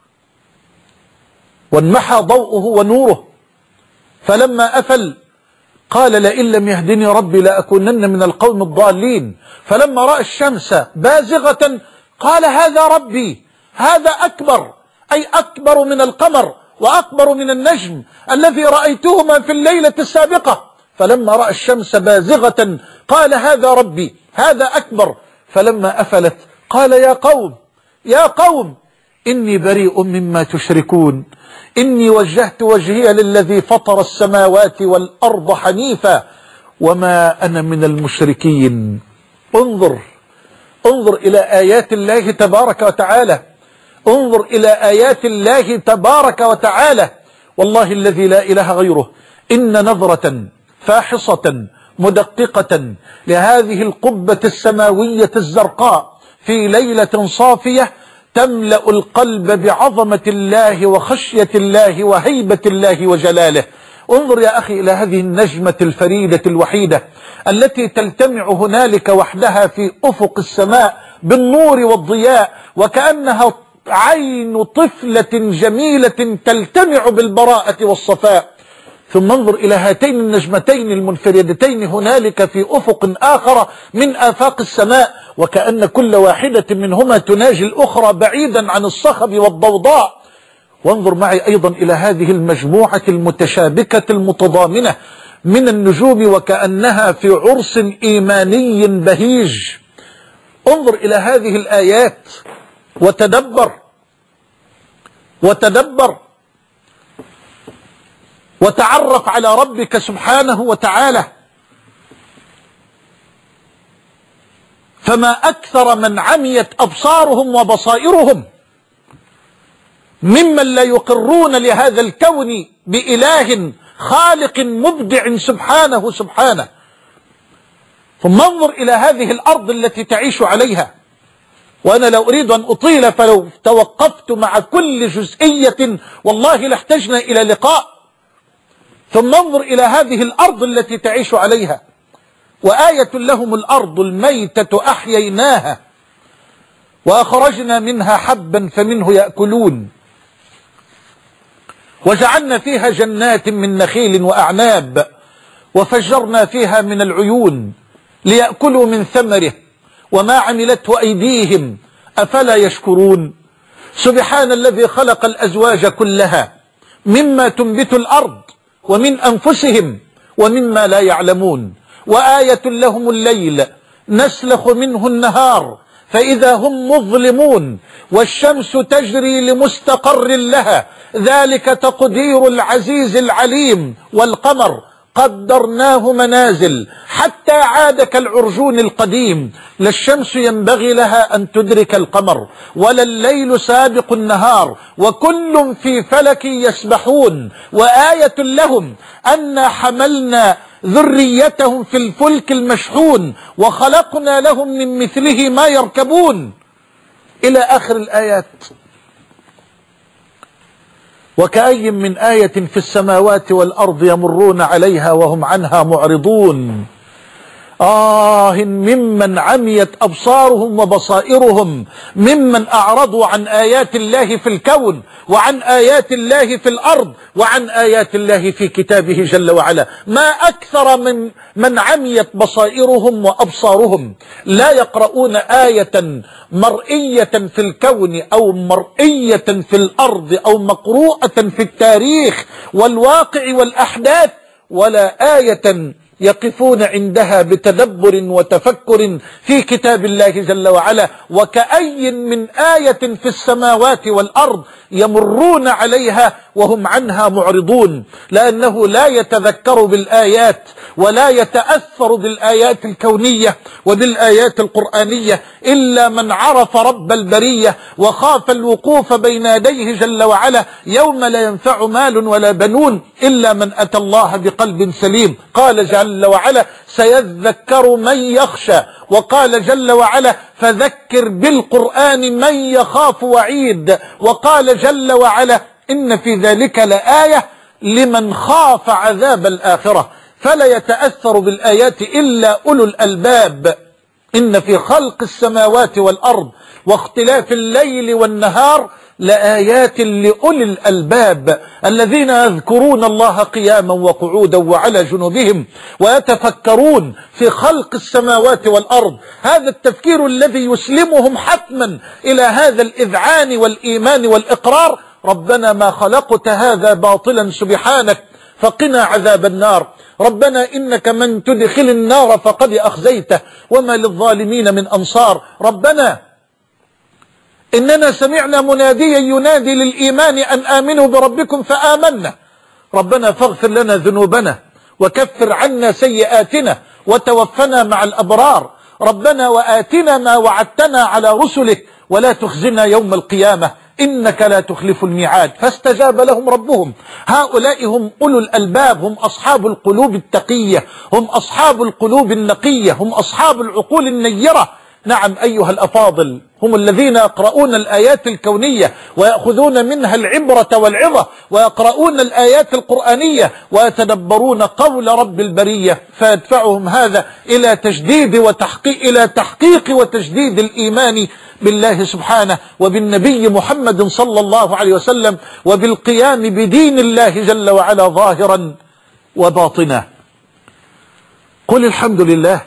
وانمحى ضوءه ونوره، فلما أفل قال لئن لم يهدني ربي لأكونن من القوم الضالين، فلما رأى الشمس بازغة قال هذا ربي، هذا أكبر، أي أكبر من القمر وأكبر من النجم الذي رأيتهما في الليلة السابقة. فلما رأى الشمس بازغة قال هذا ربي، هذا أكبر. فلما أفلت قال يا قوم يا قوم إني بريء مما تشركون، إني وجهت وجهي للذي فطر السماوات والأرض حنيفا وما أنا من المشركين. انظر انظر إلى آيات الله تبارك وتعالى، انظر إلى آيات الله تبارك وتعالى. والله الذي لا إله غيره إن نظرة فاحصة مدققة لهذه القبة السماوية الزرقاء في ليلة صافية تملأ القلب بعظمة الله وخشية الله وهيبة الله وجلاله. انظر يا أخي إلى هذه النجمة الفريدة الوحيدة التي تلتمع هنالك وحدها في أفق السماء بالنور والضياء، وكأنها عين طفلة جميلة تلتمع بالبراءة والصفاء. ثم انظر إلى هاتين النجمتين المنفردتين هنالك في أفق آخر من آفاق السماء، وكأن كل واحدة منهما تناجي الأخرى بعيدا عن الصخب والضوضاء. وانظر معي أيضا إلى هذه المجموعة المتشابكة المتضامنة من النجوم وكأنها في عرس إيماني بهيج. انظر إلى هذه الآيات وتدبر وتدبر وتعرف على ربك سبحانه وتعالى. فما أكثر من عميت أبصارهم وبصائرهم ممن لا يقرون لهذا الكون بإله خالق مبدع سبحانه سبحانه. ثم انظر إلى هذه الأرض التي تعيش عليها، وأنا لا أريد أن أطيل، فلو توقفت مع كل جزئية والله لاحتجنا إلى لقاء. ثم انظر إلى هذه الأرض التي تعيش عليها، وآية لهم الأرض الميتة أحييناها وأخرجنا منها حبا فمنه يأكلون وجعلنا فيها جنات من نخيل وأعناب وفجرنا فيها من العيون ليأكلوا من ثمره وما عملته أيديهم أفلا يشكرون. سبحان الذي خلق الأزواج كلها مما تنبت الأرض ومن أنفسهم ومما لا يعلمون. وآية لهم الليل نسلخ منه النهار فإذا هم مظلمون والشمس تجري لمستقر لها ذلك تقدير العزيز العليم. والقمر قدرناه منازل حتى عاد كالعرجون القديم، لا الشمس ينبغي لها أن تدرك القمر ولا الليل سابق النهار وكل في فلك يسبحون. وآية لهم أن حملنا ذريتهم في الفلك المشحون وخلقنا لهم من مثله ما يركبون إلى آخر الآيات. وكأي من آية في السماوات والأرض يمرون عليها وهم عنها معرضون. آه ممن عميت أبصارهم وبصائرهم، ممن أعرضوا عن آيات الله في الكون وعن آيات الله في الأرض وعن آيات الله في كتابه جل وعلا. ما أكثر من من عميت بصائرهم وأبصارهم، لا يقرؤون آية مرئية في الكون أو مرئية في الأرض أو مقروءة في التاريخ والواقع والأحداث، ولا آية يقفون عندها بتدبر وتفكر في كتاب الله جل وعلا. وكأي من آية في السماوات والأرض يمرون عليها وهم عنها معرضون، لأنه لا يتذكر بالآيات ولا يتأثر بالآيات الكونية وبالآيات القرآنية إلا من عرف رب البرية وخاف الوقوف بين يديه جل وعلا يوم لا ينفع مال ولا بنون إلا من أتى الله بقلب سليم. قال جل وعلا: سيذكر من يخشى. وقال جل وعلا: فذكر بالقرآن من يخاف وعيد. وقال جل وعلا: إن في ذلك لآية لمن خاف عذاب الآخرة. فلا يتأثر بالآيات إلا أولو الألباب. إن في خلق السماوات والأرض واختلاف الليل والنهار لآيات لأولي الألباب الذين يذكرون الله قياما وقعودا وعلى جنوبهم ويتفكرون في خلق السماوات والأرض. هذا التفكير الذي يسلمهم حتما إلى هذا الإذعان والإيمان والإقرار: ربنا ما خلقت هذا باطلا سبحانك فقنا عذاب النار. ربنا إنك من تدخل النار فقد أخزيته وما للظالمين من أنصار. ربنا إننا سمعنا مناديا ينادي للإيمان أن آمنوا بربكم فآمنا. ربنا فاغفر لنا ذنوبنا وكفر عنا سيئاتنا وتوفنا مع الأبرار. ربنا وآتنا ما وعدتنا على رسلك ولا تخزنا يوم القيامة إنك لا تخلف الميعاد. فاستجاب لهم ربهم. هؤلاء هم أولو الألباب، هم أصحاب القلوب التقية، هم أصحاب القلوب النقية، هم أصحاب العقول النيرة. نعم أيها الأفاضل، هم الذين يقرؤون الآيات الكونية ويأخذون منها العبرة والعظة، ويقرؤون الآيات القرآنية ويتدبرون قول رب البرية، فيدفعهم هذا إلى تجديد وتحقيق إلى تحقيق وتجديد الإيمان بالله سبحانه وبالنبي محمد صلى الله عليه وسلم وبالقيام بدين الله جل وعلا ظاهرا وباطنا. قل الحمد لله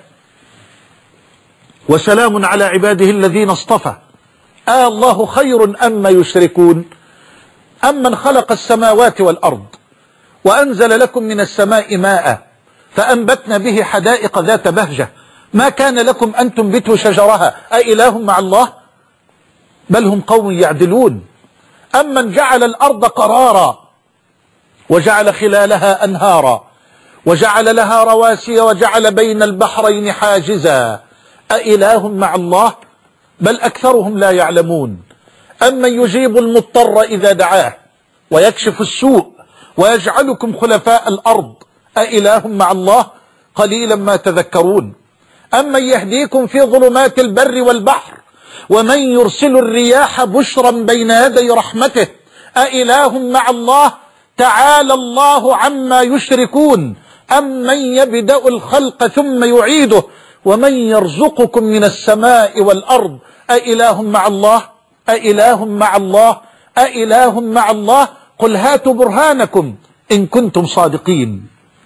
وسلام على عباده الذين اصطفى. آه الله خير أما يشركون. أمن خلق السماوات والأرض وأنزل لكم من السماء ماء فأنبتنا به حدائق ذات بهجة ما كان لكم أن تنبتوا شجرها أإله مع الله بل هم قوم يعدلون. أمن جعل الأرض قرارا وجعل خلالها أنهارا وجعل لها رواسي وجعل بين البحرين حاجزا أإله مع الله بل أكثرهم لا يعلمون. أمن يجيب المضطر إذا دعاه ويكشف السوء ويجعلكم خلفاء الأرض أإله مع الله قليلا ما تذكرون. أمن يهديكم في ظلمات البر والبحر ومن يرسل الرياح بشرا بين يدي رحمته أإله مع الله تعالى الله عما يشركون. أمن يبدأ الخلق ثم يعيده ومن يرزقكم من السماء والأرض أإله مع الله أإله مع الله أإله مع الله قل هاتوا برهانكم إن كنتم صادقين.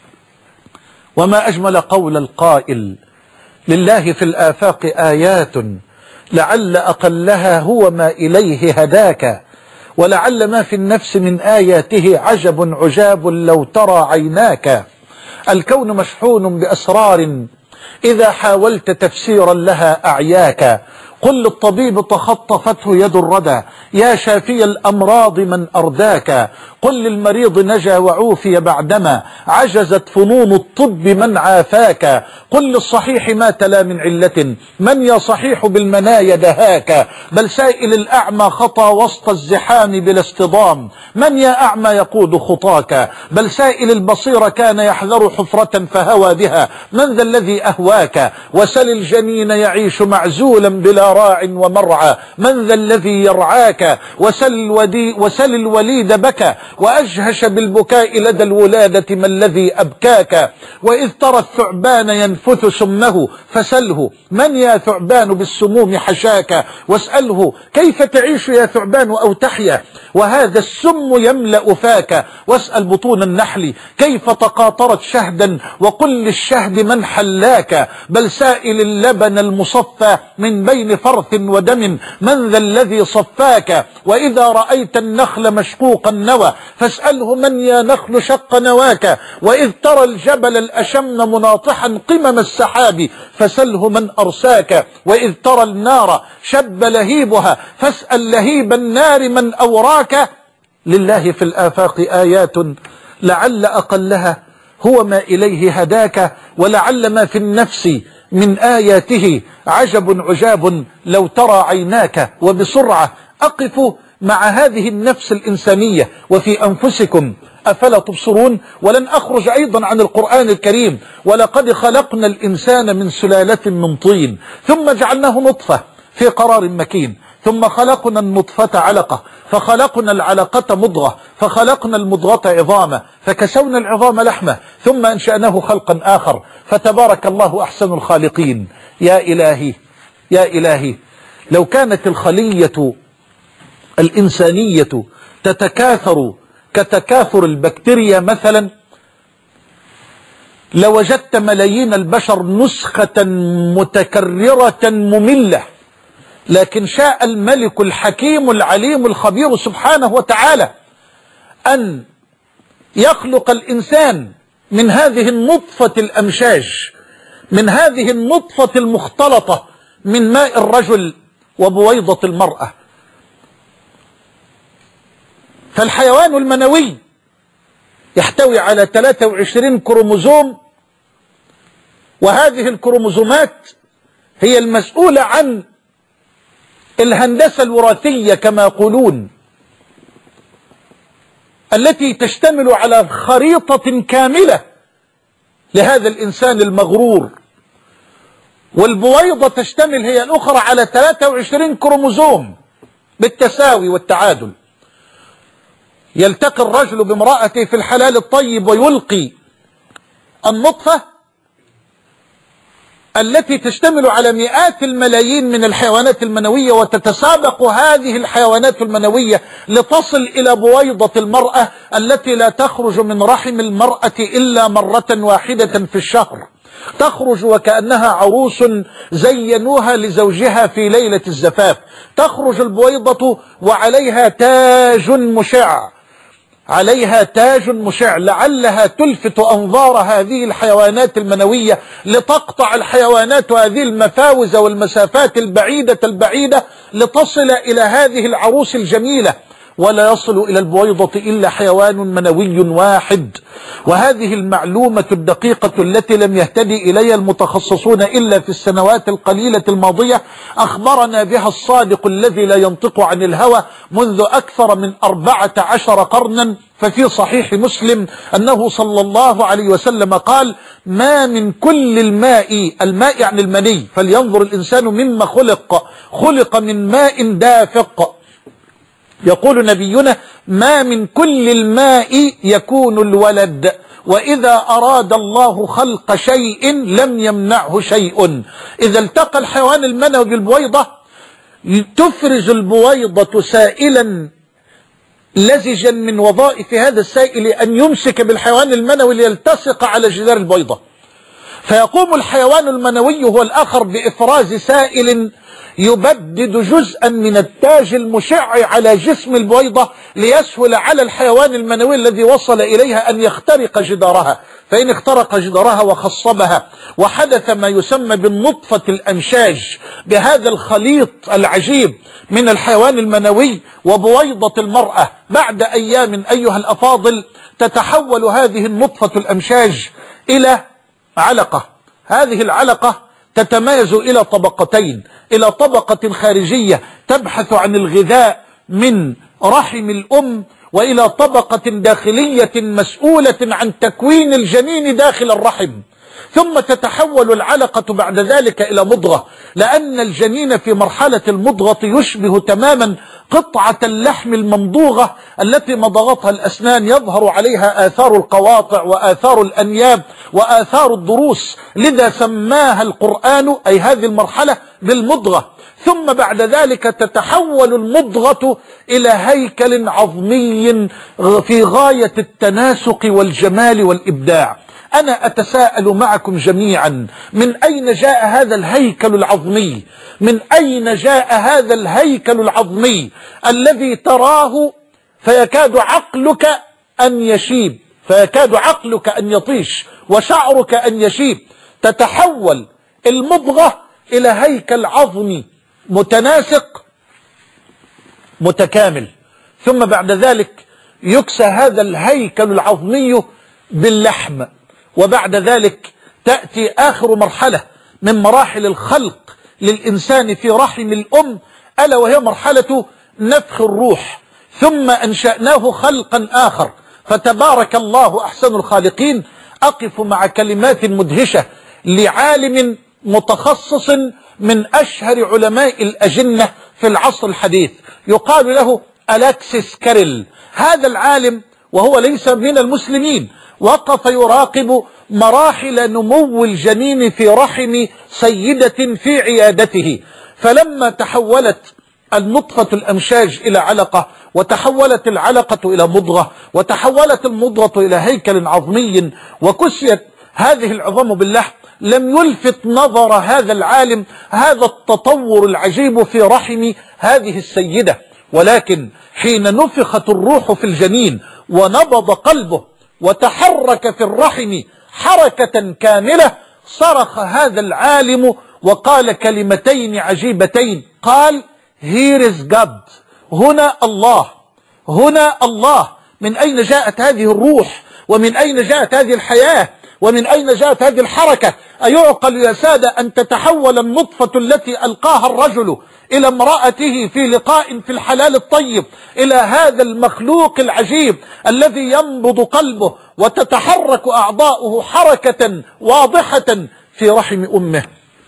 وما أجمل قول القائل: لله في الآفاق آيات لعل أقلها هو ما إليه هداك ولعل ما في النفس من آياته عجب عجاب لو ترى عيناك. الكون مشحون بأسرار إذا حاولت تفسيرا لها أعياك. قل للطبيب تخطفته يد الردى يا شافي الأمراض من أرداك. قل للمريض نجا وعوفي بعدما عجزت فنون الطب من عافاك. قل للصحيح ما تلا من علة من يا صحيح بالمنايا دهاك. بل سائل الأعمى خطى وسط الزحام بلا اصطدام من يا أعمى يقود خطاك. بل سائل البصير كان يحذر حفرة فهوى بها من ذا الذي أهواك. وسل الجنين يعيش معزولا بلا يا راع ومرعى، من ذا الذي يرعاك، وسل, ودي وسل الوليد بكى، وأجهش بالبكاء لدى الولادة ما الذي أبكاك، وإذ ترى الثعبان ينفث سمه فسله، من يا ثعبان بالسموم حشاك، واسأله كيف تعيش يا ثعبان أو تحيا، وهذا السم يملأ فاك، واسأل بطون النحل كيف تقاطرت شهدا، وقل للشهد من حلاك، بل سائل اللبن المصفى من بين فرث ودم، من ذا الذي صفاك، وإذا رأيت النخل مشقوق النوى فاسأله من يا نخل شق نواك، وإذ ترى الجبل الأشم مناطحا قمم السحاب فسله من أرساك، وإذ ترى النار شب لهيبها فاسأل لهيب النار من أوراك، لله في الآفاق آيات لعل أقلها هو ما إليه هداك، ولعل ما في النفس من آياته عجب عجاب لو ترى عيناك. وبسرعة أقف مع هذه النفس الإنسانية وفي أنفسكم أفلا تبصرون. ولن أخرج أيضا عن القرآن الكريم، ولقد خلقنا الإنسان من سلالة من طين ثم جعلناه نطفة في قرار مكين، ثم خلقنا النطفة علقة، فخلقنا العلقة مضغة، فخلقنا المضغة عظاما، فكسونا العظام لحمة، ثم أنشأناه خلقا آخر، فتبارك الله أحسن الخالقين. يا إلهي يا إلهي، لو كانت الخلية الإنسانية تتكاثر كتكاثر البكتيريا مثلا، لوجدت ملايين البشر نسخة متكررة مملة، لكن شاء الملك الحكيم العليم الخبير سبحانه وتعالى أن يخلق الإنسان من هذه النطفة الأمشاج، من هذه النطفة المختلطة من ماء الرجل وبويضة المرأة. فالحيوان المنوي يحتوي على ثلاثة وعشرين كروموزوم، وهذه الكروموزومات هي المسؤولة عن الهندسة الوراثية كما يقولون، التي تشتمل على خريطة كاملة لهذا الإنسان المغرور. والبويضة تشتمل هي الأخرى على ثلاثة وعشرين كروموزوم بالتساوي والتعادل. يلتقي الرجل بامرأته في الحلال الطيب ويلقي النطفة التي تشتمل على مئات الملايين من الحيوانات المنوية، وتتسابق هذه الحيوانات المنوية لتصل إلى بويضة المرأة التي لا تخرج من رحم المرأة إلا مرة واحدة في الشهر، تخرج وكأنها عروس زينوها لزوجها في ليلة الزفاف. تخرج البويضة وعليها تاج مشع، عليها تاج مشع، لعلها تلفت أنظار هذه الحيوانات المنوية لتقطع الحيوانات هذه المفاوز والمسافات البعيدة البعيدة لتصل إلى هذه العروس الجميلة، ولا يصل إلى البويضة إلا حيوان منوي واحد. وهذه المعلومة الدقيقة التي لم يهتدي إليها المتخصصون إلا في السنوات القليلة الماضية أخبرنا بها الصادق الذي لا ينطق عن الهوى منذ أكثر من أربعة عشر قرنا. ففي صحيح مسلم أنه صلى الله عليه وسلم قال: ما من كل الماء، الماء يعني المني، فلينظر الإنسان مما خلق، خلق من ماء دافق. يقول نبينا: ما من كل الماء يكون الولد، وإذا أراد الله خلق شيء لم يمنعه شيء. إذا التقى الحيوان المنوي بالبويضة تفرز البويضة سائلا لزجا من وظائف هذا السائل أن يمسك بالحيوان المنوي ليلتصق على جدار البويضة، فيقوم الحيوان المنوي هو الآخر بإفراز سائل يبدد جزءا من التاج المشع على جسم البويضة ليسهل على الحيوان المنوي الذي وصل إليها أن يخترق جدارها. فإن اخترق جدارها وخصبها وحدث ما يسمى بالنطفة الأمشاج بهذا الخليط العجيب من الحيوان المنوي وبويضة المرأة، بعد أيام أيها الأفاضل تتحول هذه النطفة الأمشاج إلى علقة. هذه العلقة تتميز إلى طبقتين: إلى طبقة خارجية تبحث عن الغذاء من رحم الأم، وإلى طبقة داخلية مسؤولة عن تكوين الجنين داخل الرحم. ثم تتحول العلقة بعد ذلك إلى مضغة، لأن الجنين في مرحلة المضغة يشبه تماما قطعة اللحم الممضوغة التي مضغتها الأسنان، يظهر عليها آثار القواطع وآثار الأنياب وآثار الضروس، لذا سماها القرآن أي هذه المرحلة بالمضغة. ثم بعد ذلك تتحول المضغة إلى هيكل عظمي في غاية التناسق والجمال والإبداع. أنا أتساءل معكم جميعا، من أين جاء هذا الهيكل العظمي؟ من أين جاء هذا الهيكل العظمي الذي تراه فيكاد عقلك أن يشيب، فيكاد عقلك أن يطيش وشعرك أن يشيب؟ تتحول المضغة إلى هيكل عظمي متناسق متكامل، ثم بعد ذلك يكسى هذا الهيكل العظمي باللحم، وبعد ذلك تأتي آخر مرحلة من مراحل الخلق للإنسان في رحم الأم، ألا وهي مرحلة نفخ الروح. ثم أنشأناه خلقا آخر، فتبارك الله أحسن الخالقين. أقف مع كلمات مدهشة لعالم متخصص من أشهر علماء الأجنة في العصر الحديث، يقال له ألكسيس كاريل. هذا العالم وهو ليس من المسلمين وقف يراقب مراحل نمو الجنين في رحم سيدة في عيادته، فلما تحولت النطفة الأمشاج إلى علقة، وتحولت العلقة إلى مضغة، وتحولت المضغة إلى هيكل عظمي، وكسيت هذه العظام باللحم، لم يلفت نظر هذا العالم هذا التطور العجيب في رحم هذه السيدة. ولكن حين نفخت الروح في الجنين ونبض قلبه وتحرك في الرحم حركة كاملة، صرخ هذا العالم وقال كلمتين عجيبتين، قال Here is God، هنا الله، هنا الله. من أين جاءت هذه الروح؟ ومن أين جاءت هذه الحياة؟ ومن أين جاءت هذه الحركة؟ أيعقل يا سادة أن تتحول النطفة التي ألقاها الرجل إلى امرأته في لقاء في الحلال الطيب إلى هذا المخلوق العجيب الذي ينبض قلبه وتتحرك أعضاؤه حركة واضحة في رحم أمه؟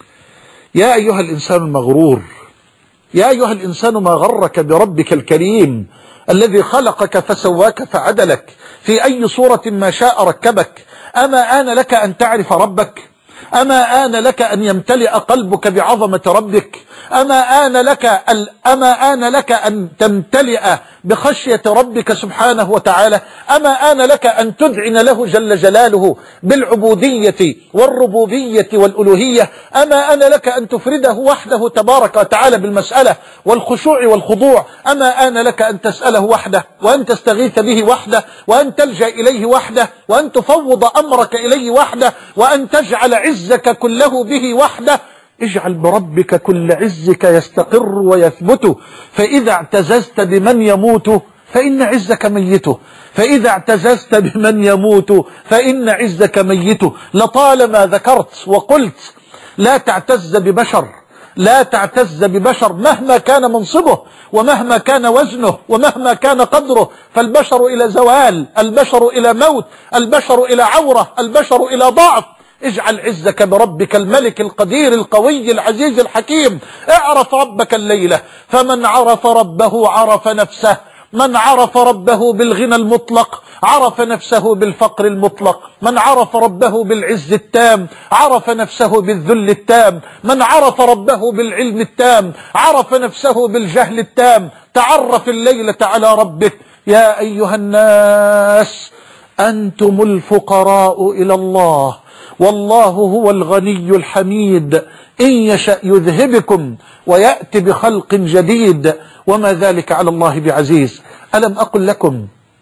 يا أيها الإنسان المغرور، يا أيها الإنسان ما غرك بربك الكريم الذي خلقك فسواك فعدلك، في أي صورة ما شاء ركبك. أما آن لك أن تعرف ربك؟ أما آن لك أن يمتلئ قلبك بعظمة ربك؟ أما آن لك أما آن لك أن تمتلئ بخشية ربك سبحانه وتعالى؟ أما آن لك أن تذعن له جل جلاله بالعبودية والربوبية والألوهية؟ أما آن لك أن تفرده وحده تبارك وتعالى بالمسألة والخشوع والخضوع؟ أما آن لك أن تسأله وحده، وأن تستغيث به وحده، وأن تلجأ إليه وحده، وأن تفوض أمرك إليه وحده، وأن تجعل عزك كله به وحده؟ اجعل بربك كل عزك يستقر ويثبت، فإذا اعتززت بمن يموت فإن عزك ميته، فإذا اعتززت بمن يموت فإن عزك ميته. لطالما ذكرت وقلت لا تعتز ببشر، لا تعتز ببشر مهما كان منصبه ومهما كان وزنه ومهما كان قدره، فالبشر إلى زوال، البشر إلى موت، البشر إلى عورة، البشر إلى ضعف. اجعل عزك بربك الملك القدير القوي العزيز الحكيم. اعرف ربك الليلة، فمن عرف ربه عرف نفسه، من عرف ربه بالغنى المطلق عرف نفسه بالفقر المطلق، من عرف ربه بالعز التام عرف نفسه بالذل التام، من عرف ربه بالعلم التام عرف نفسه بالجهل التام. تعرف الليلة على ربك. يا أيها الناس أنتم الفقراء إلى الله، والله هو الغني الحميد، إن يشأ يذهبكم ويأتي بخلق جديد، وما ذلك على الله بعزيز. ألم أقل لكم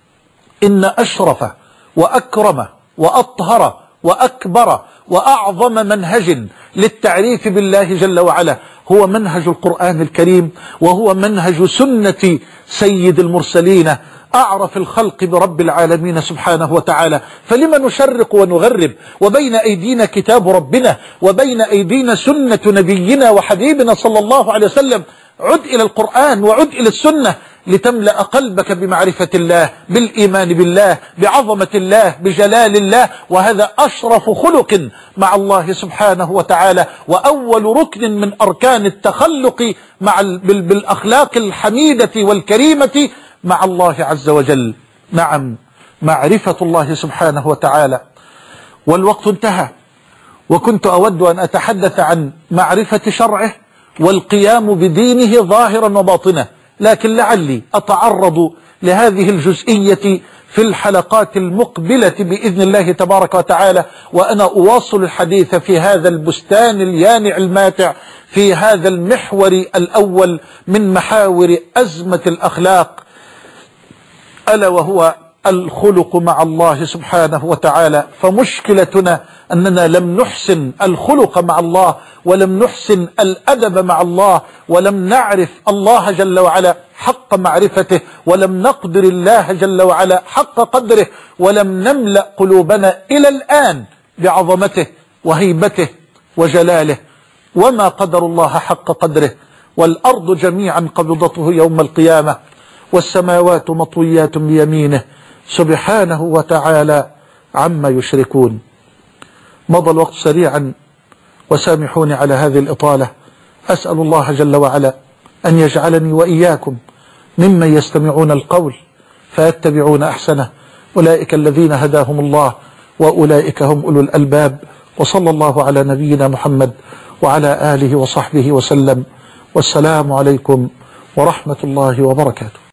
إن أشرف وأكرم وأطهر وأكبر وأعظم منهج للتعريف بالله جل وعلا هو منهج القرآن الكريم، وهو منهج سنة سيد المرسلين أعرف الخلق برب العالمين سبحانه وتعالى. فلما نشرق ونغرب وبين أيدينا كتاب ربنا وبين أيدينا سنة نبينا وحبيبنا صلى الله عليه وسلم؟ عد إلى القرآن وعد إلى السنة. لتملأ قلبك بمعرفة الله، بالإيمان بالله، بعظمة الله، بجلال الله. وهذا أشرف خلق مع الله سبحانه وتعالى، وأول ركن من أركان التخلق مع بالأخلاق الحميدة والكريمة مع الله عز وجل. نعم، معرفة الله سبحانه وتعالى. والوقت انتهى، وكنت أود أن أتحدث عن معرفة شرعه والقيام بدينه ظاهرا وباطنا، لكن لعلي أتعرض لهذه الجزئية في الحلقات المقبلة بإذن الله تبارك وتعالى، وأنا أواصل الحديث في هذا البستان اليانع الماتع، في هذا المحور الأول من محاور أزمة الأخلاق، ألا وهو الخلق مع الله سبحانه وتعالى. فمشكلتنا أننا لم نحسن الخلق مع الله، ولم نحسن الأدب مع الله، ولم نعرف الله جل وعلا حق معرفته، ولم نقدر الله جل وعلا حق قدره، ولم نملأ قلوبنا إلى الآن بعظمته وهيبته وجلاله. وما قدر الله حق قدره، والأرض جميعا قبضته يوم القيامة، والسماوات مطويات بيمينه سبحانه وتعالى عما يشركون. مضى الوقت سريعا، وسامحوني على هذه الإطالة. أسأل الله جل وعلا أن يجعلني وإياكم ممن يستمعون القول فيتبعون أحسنه، أولئك الذين هداهم الله وأولئك هم أولو الألباب. وصلى الله على نبينا محمد وعلى آله وصحبه وسلم، والسلام عليكم ورحمة الله وبركاته.